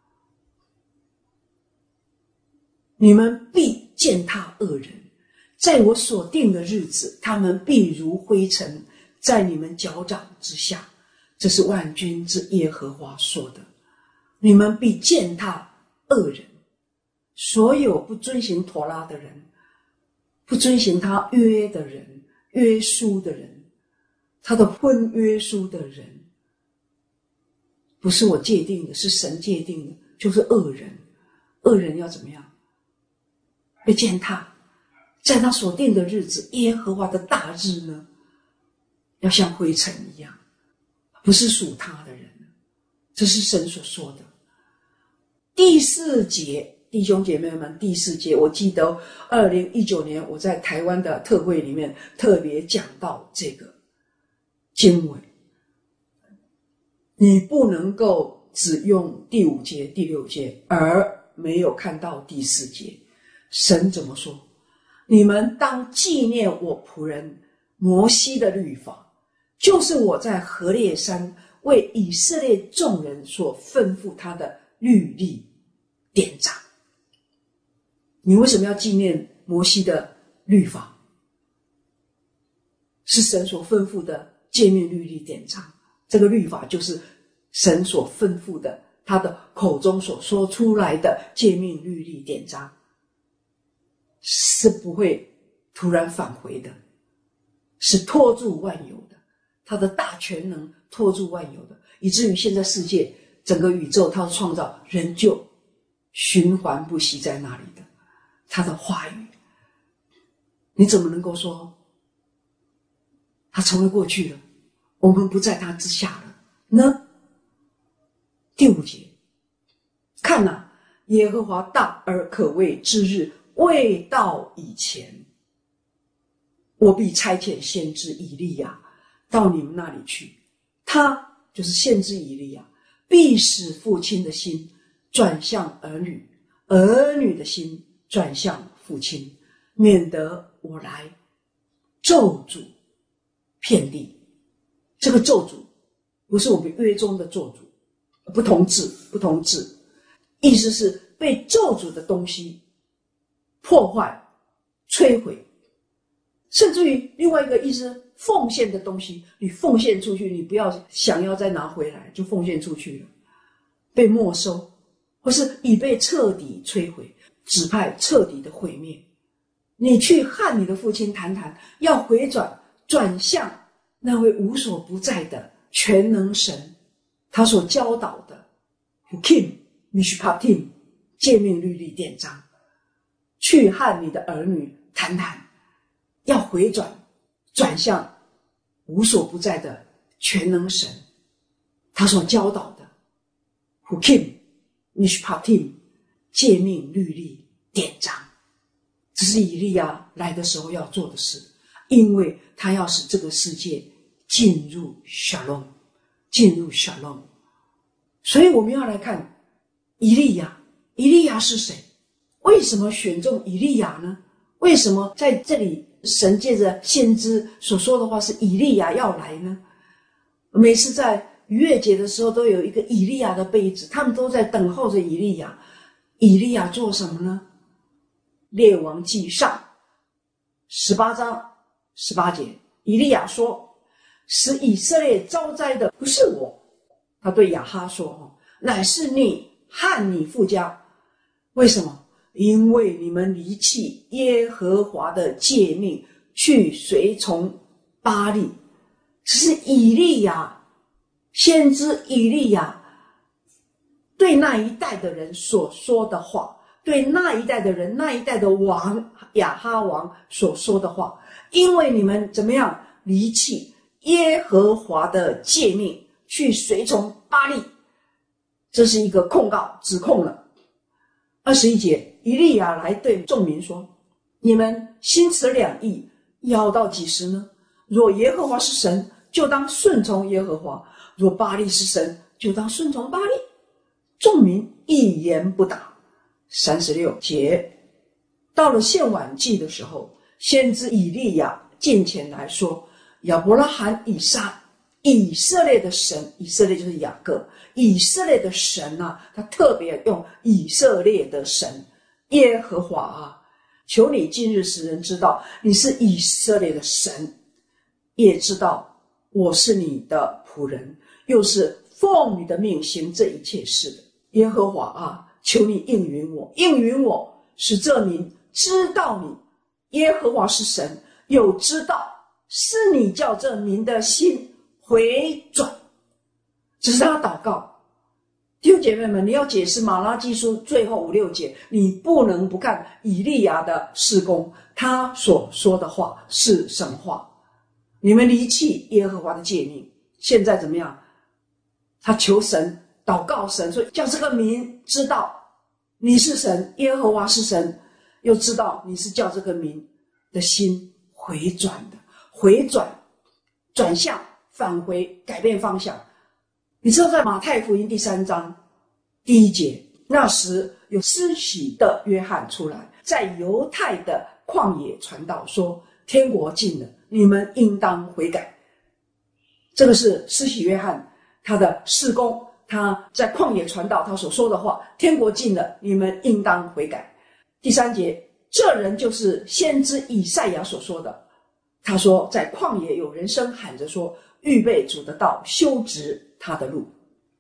你们必践踏恶人，在我所定的日子，他们必如灰尘，在你们脚掌之下。这是万军之耶和华说的。你们必践踏恶人，所有不遵行妥拉的人，不遵行他约的人，约书的人，他的婚约书的人，不是我界定的，是神界定的，就是恶人。恶人要怎么样？被践踏，在他所定的日子，耶和华的大日呢，要像灰尘一样，不是属他的人。这是神所说的。第4节，弟兄姐妹们，第4节，我记得2019年我在台湾的特会里面特别讲到这个经文，你不能够只用第5节、第6节，而没有看到第4节。神怎么说？你们当纪念我仆人摩西的律法，就是我在何烈山为以色列众人所吩咐他的律例典章。你为什么要纪念摩西的律法？是神所吩咐的诫命律例典章。这个律法就是神所吩咐的，他的口中所说出来的诫命律例典章，是不会突然返回的，是托住万有的，他的大全能托住万有的，以至于现在世界整个宇宙他创造仍旧循环不息在那里的，他的话语，你怎么能够说他成为过去了，我们不在他之下了呢？第5节，看哪，耶和华大而可畏之日未到以前，我必差遣先知以利亚到你们那里去，他就是先知以利亚，必使父亲的心转向儿女，儿女的心转向父亲，免得我来咒诅遍地。这个咒诅不是我们约中的咒诅，不同字，意思是被咒诅的东西破坏、摧毁，甚至于另外一个意思，奉献的东西，你奉献出去，你不要想要再拿回来，就奉献出去了，被没收，或是已被彻底摧毁，指派彻底的毁灭。你去和你的父亲谈谈，要回转向那位无所不在的全能神他所教导的 Hukim Mishpatim 诫命律例典章，去和你的儿女谈谈，要回转向无所不在的全能神他所教导的 Hukim Mishpatim 诫命律例典章。这是以利亚来的时候要做的事，因为他要使这个世界进入 Shalom， 进入 Shalom。 所以我们要来看以利亚。以利亚是谁？为什么选中以利亚呢？为什么在这里神借着先知所说的话是以利亚要来呢？每次在逾越节的时候都有一个以利亚的杯子，他们都在等候着以利亚。以利亚做什么呢？列王记上18章18节，以利亚说，使以色列遭灾的不是我，他对亚哈说，乃是你和你父家。为什么？因为你们离弃耶和华的诫命，去随从巴力。这是以利亚，先知以利亚对那一代的人所说的话，对那一代的人，那一代的王亚哈王所说的话。因为你们怎么样离弃耶和华的诫命，去随从巴力，这是一个控告，指控了。21节，以利亚来对众民说，你们心持两意，要到几时呢？若耶和华是神，就当顺从耶和华；若巴力是神，就当顺从巴力。众民一言不答。36节，到了献晚祭的时候，先知以利亚近前来说，亚伯拉罕、以撒，以色列的神，以色列就是雅各，以色列的神啊，他特别用以色列的神耶和华啊，求你今日使人知道你是以色列的神，也知道我是你的仆人，又是奉你的命行这一切事的。耶和华啊，求你应允我，应允我，使这民知道你耶和华是神，又知道是你叫这民的心回转。这是他祷告。弟兄姐妹们，你要解释马拉基书最后5、6节，你不能不看以利亚的事工，他所说的话是什么话？你们离弃耶和华的诫命，现在怎么样？他求神，祷告神，说叫这个民知道你是神，耶和华是神，又知道你是叫这个民的心回转的，回转，转向，返回，改变方向。你知道在马太福音第3章第1节，那时有施洗的约翰出来，在犹太的旷野传道，说天国近了，你们应当悔改。这个是施洗约翰他的事工，他在旷野传道他所说的话，天国近了，你们应当悔改。第3节，这人就是先知以赛亚所说的，他说在旷野有人声喊着说，预备主的道，修直他的路。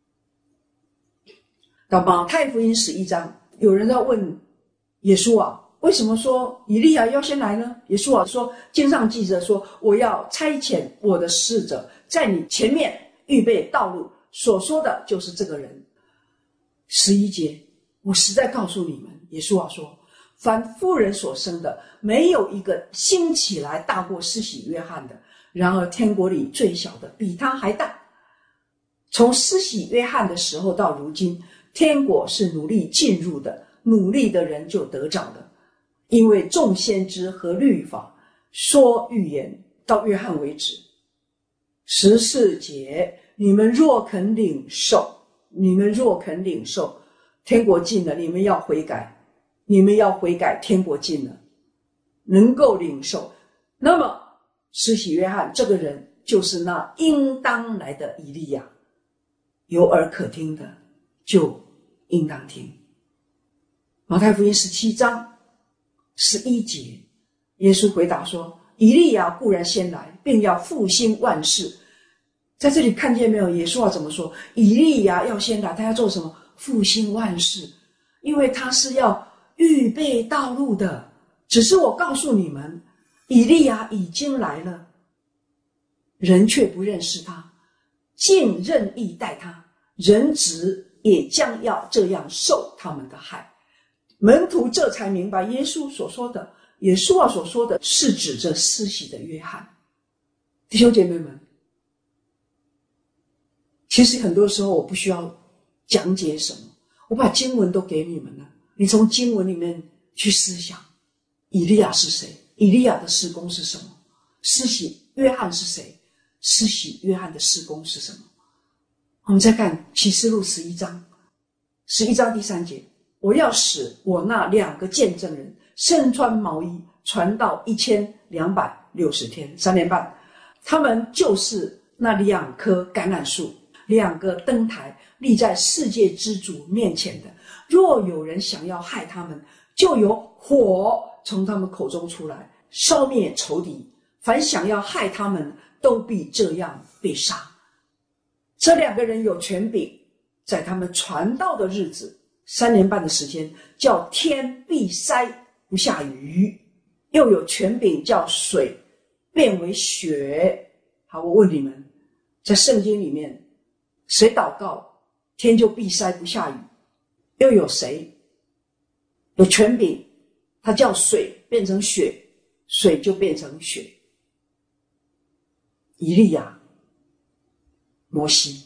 到马太福音11章，有人要问耶稣啊，为什么说以利亚要先来呢？耶稣啊说，经上记着说，我要差遣我的使者在你前面预备道路，所说的就是这个人。11节，我实在告诉你们，耶稣啊说，凡妇人所生的，没有一个兴起来大过施洗约翰的，然而天国里最小的比他还大。从施洗约翰的时候到如今，天国是努力进入的，努力的人就得着的。因为众先知和律法说预言到约翰为止。14节，你们若肯领受，你们若肯领受，天国近了，你们要悔改，你们要悔改，天国近了，能够领受。那么施洗约翰这个人就是那应当来的以利亚，有耳可听的就应当听。马太福音17章11节，耶稣回答说，以利亚固然先来，并要复兴万事。在这里看见没有？耶稣要怎么说？以利亚要先来，他要做什么？复兴万事，因为他是要预备道路的。只是我告诉你们，以利亚已经来了，人却不认识他， 竟任意待他，人子也将要这样受他们的害。门徒这才明白耶稣所说的是指着施洗的约翰。弟兄姐妹们，其实很多时候我不需要讲解什么，我把经文都给你们了，你从经文里面去思想以利亚是谁，以利亚的事工是什么，施洗约翰是谁，施洗约翰的事工是什么。我们再看启示录11章第3节，我要使我那2个见证人身穿毛衣传道1260天，3年半。他们就是那2棵橄榄树，2个灯台立在世界之主面前的。若有人想要害他们，就有火从他们口中出来，烧灭仇敌。凡想要害他们，都必这样被杀。这2个人有权柄，在他们传道的日子3年半的时间，叫天闭塞不下雨，又有权柄叫水变为血。好，我问你们，在圣经里面，谁祷告天就闭塞不下雨？又有谁有权柄，他叫水变成血，水就变成血？以利亚、摩西。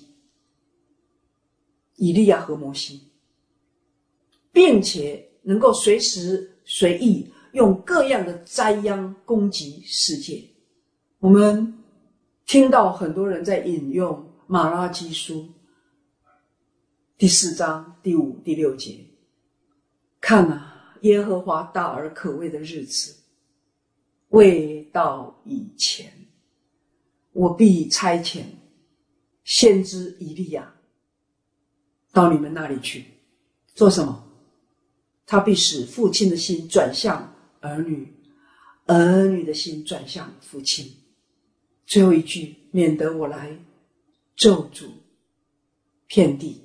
以利亚和摩西，并且能够随时随地用各样的灾殃攻击世界。我们听到很多人在引用马拉基书第4章第5、第6节，看啊，耶和华大而可畏的日子未到以前，我必差遣先知以利亚到你们那里去，做什么？他必使父亲的心转向儿女，儿女的心转向父亲。最后一句，免得我来咒诅遍地。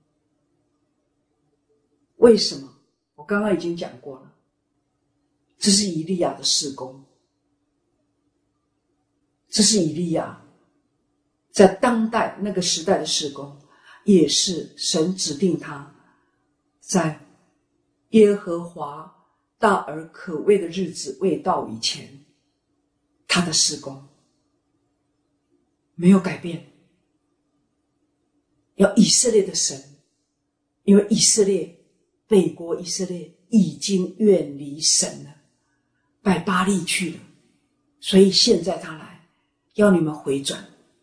为什么？我刚刚已经讲过了，这是以利亚的事工，这是以利亚在当代那个时代的事工，也是神指定他在耶和华大而可畏的日子未到以前，他的事工没有改变。要以色列的神，因为以色列北国以色列已经远离神了，拜巴力去了，所以现在他来要你们回转，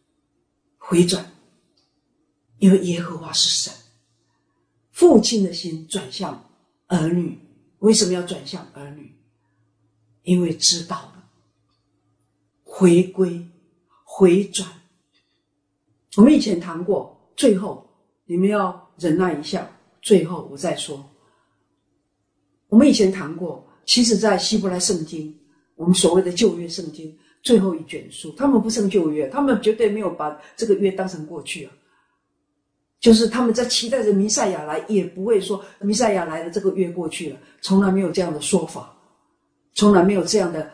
因为耶和华是神。父亲的心转向儿女，为什么要转向儿女？因为知道了回归回转。我们以前谈过，最后你们要忍耐一下，最后我再说。我们以前谈过，其实在希伯来圣经，我们所谓的旧约圣经最后一卷书，他们不称旧约，他们绝对没有把这个约当成过去啊。就是他们在期待着弥赛亚来，也不会说弥赛亚来的这个约过去了，从来没有这样的说法，从来没有这样的，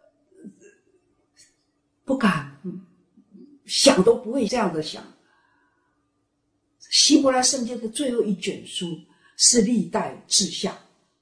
不敢想都不会这样的想。希伯来圣经的最后一卷书是历代志下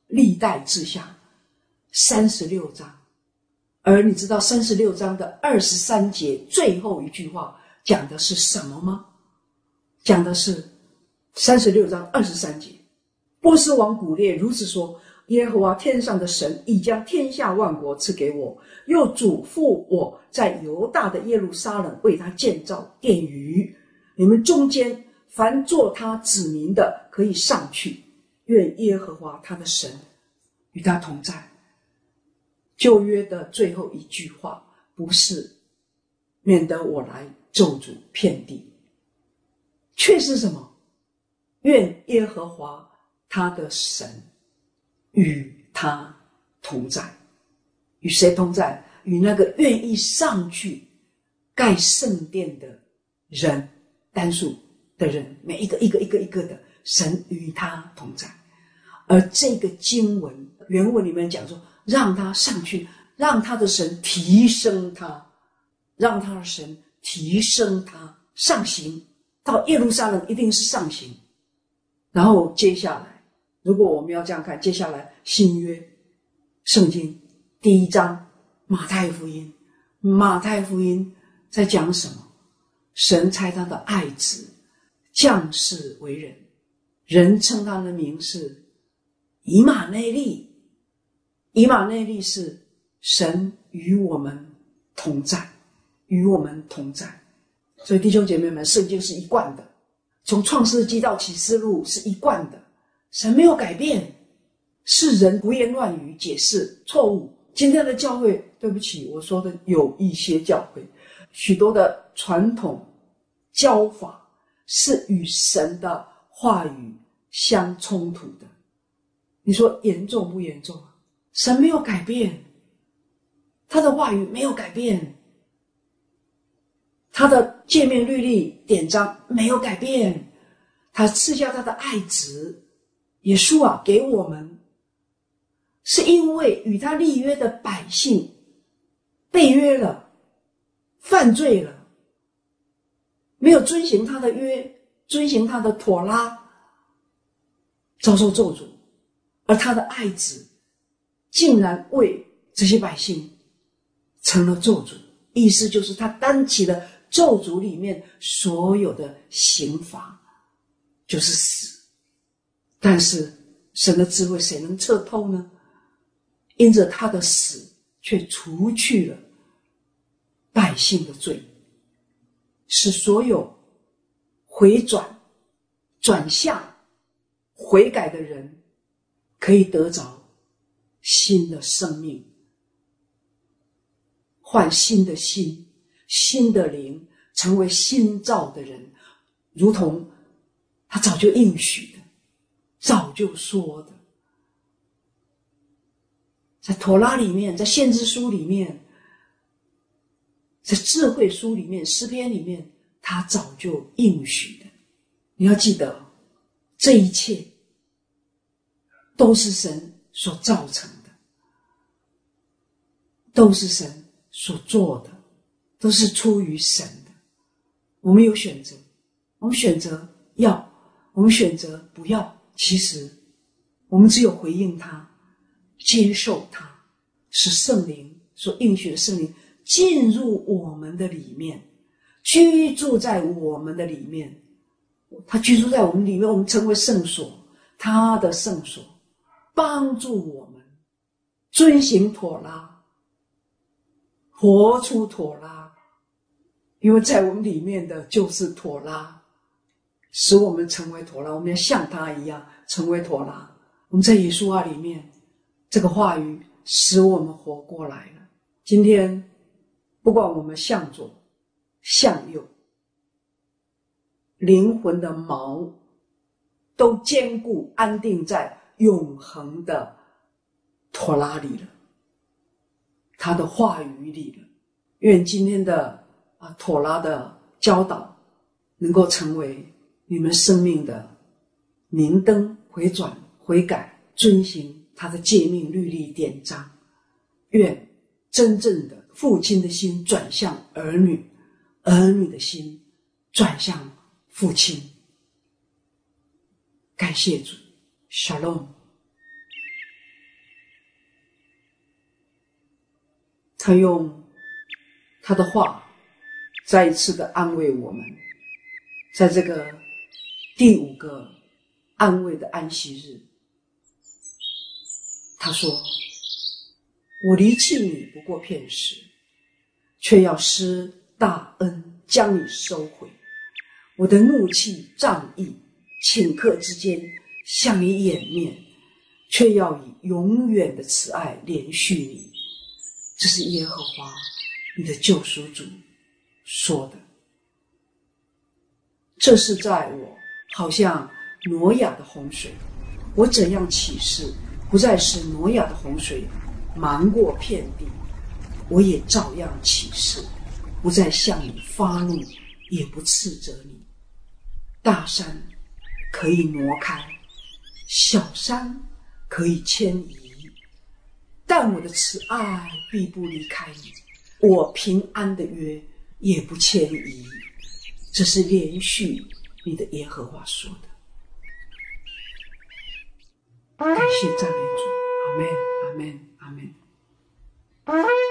36章，而你知道36章的23节最后一句话讲的是什么吗？讲的是36章23节，波斯王古列如此说，耶和华天上的神已将天下万国赐给我，又嘱咐我在犹大的耶路撒冷为他建造殿宇，你们中间凡做他子民的可以上去，愿耶和华他的神与他同在。旧约的最后一句话不是免得我来咒诅遍地，却是什么？愿耶和华他的神与他同在。与谁同在？与那个愿意上去盖圣殿的人，单数的人，每一个的，神与他同在。而这个经文原文里面讲说，让他上去，让他的神提升他，让他的神提升他上行，到耶路撒冷一定是上行。然后接下来，如果我们要这样看，接下来新约圣经第1章马太福音在讲什么？神差他的爱子降世为人，人称他的名是以马内利。以马内利是神与我们同在，与我们同在。所以弟兄姐妹们，圣经是一贯的，从创世纪到启示录是一贯的，神没有改变，是人胡言乱语解释错误。今天的教会，对不起，我说的有一些教会，许多的传统教法是与神的话语相冲突的。你说严重不严重？神没有改变，他的话语没有改变，他的诫命律例典章没有改变，他赐下他的爱子耶稣啊给我们，是因为与他立约的百姓背约了，犯罪了，没有遵行他的约，遵行他的妥拉，遭受咒诅，而他的爱子竟然为这些百姓成了咒诅，意思就是他担起了咒诅里面所有的刑罚，就是死。但是神的智慧谁能测透呢？因着他的死却除去了百姓的罪，使所有回转转向悔改的人可以得着新的生命，换新的心，新的灵，成为新造的人，如同他早就应许的，早就说的，在妥拉里面，在先知书里面，在智慧书里面，诗篇里面，他早就应许的。你要记得，这一切都是神所造成的，都是神所做的，都是出于神的。我们有选择，我们选择要，我们选择不要。其实我们只有回应他，接受他，使圣灵所应许的圣灵进入我们的里面，居住在我们的里面。他居住在我们里面，我们成为圣所，他的圣所，帮助我们遵行妥拉，活出妥拉。因为在我们里面的就是妥拉，使我们成为妥拉，我们要像他一样成为妥拉。我们在耶稣里面，这个话语使我们活过来了。今天不管我们向左向右，灵魂的锚都坚固安定在永恒的妥拉里了，他的话语里了。愿今天的妥拉的教导能够成为你们生命的明灯，回转悔改，遵行他的诫命律例典章。愿真正的父亲的心转向儿女，儿女的心转向父亲。感谢主 Shalom。 他用他的话再一次的安慰我们，在这个第5个安慰的安息日，他说，我离弃你不过片时，却要施大恩将你收回。我的怒气仗义，顷刻之间向你掩面，却要以永远的慈爱连续你。这是耶和华你的救赎主说的。这是在我好像挪亚的洪水，我怎样起誓，不再使挪亚的洪水漫过遍地，我也照样起誓，不再向你发怒，也不斥责你。大山可以挪开，小山可以迁移，但我的慈爱必不离开你，我平安的约也不迁移。 这是连续你的耶和华说的。感谢赞美主，阿们，阿们，阿们。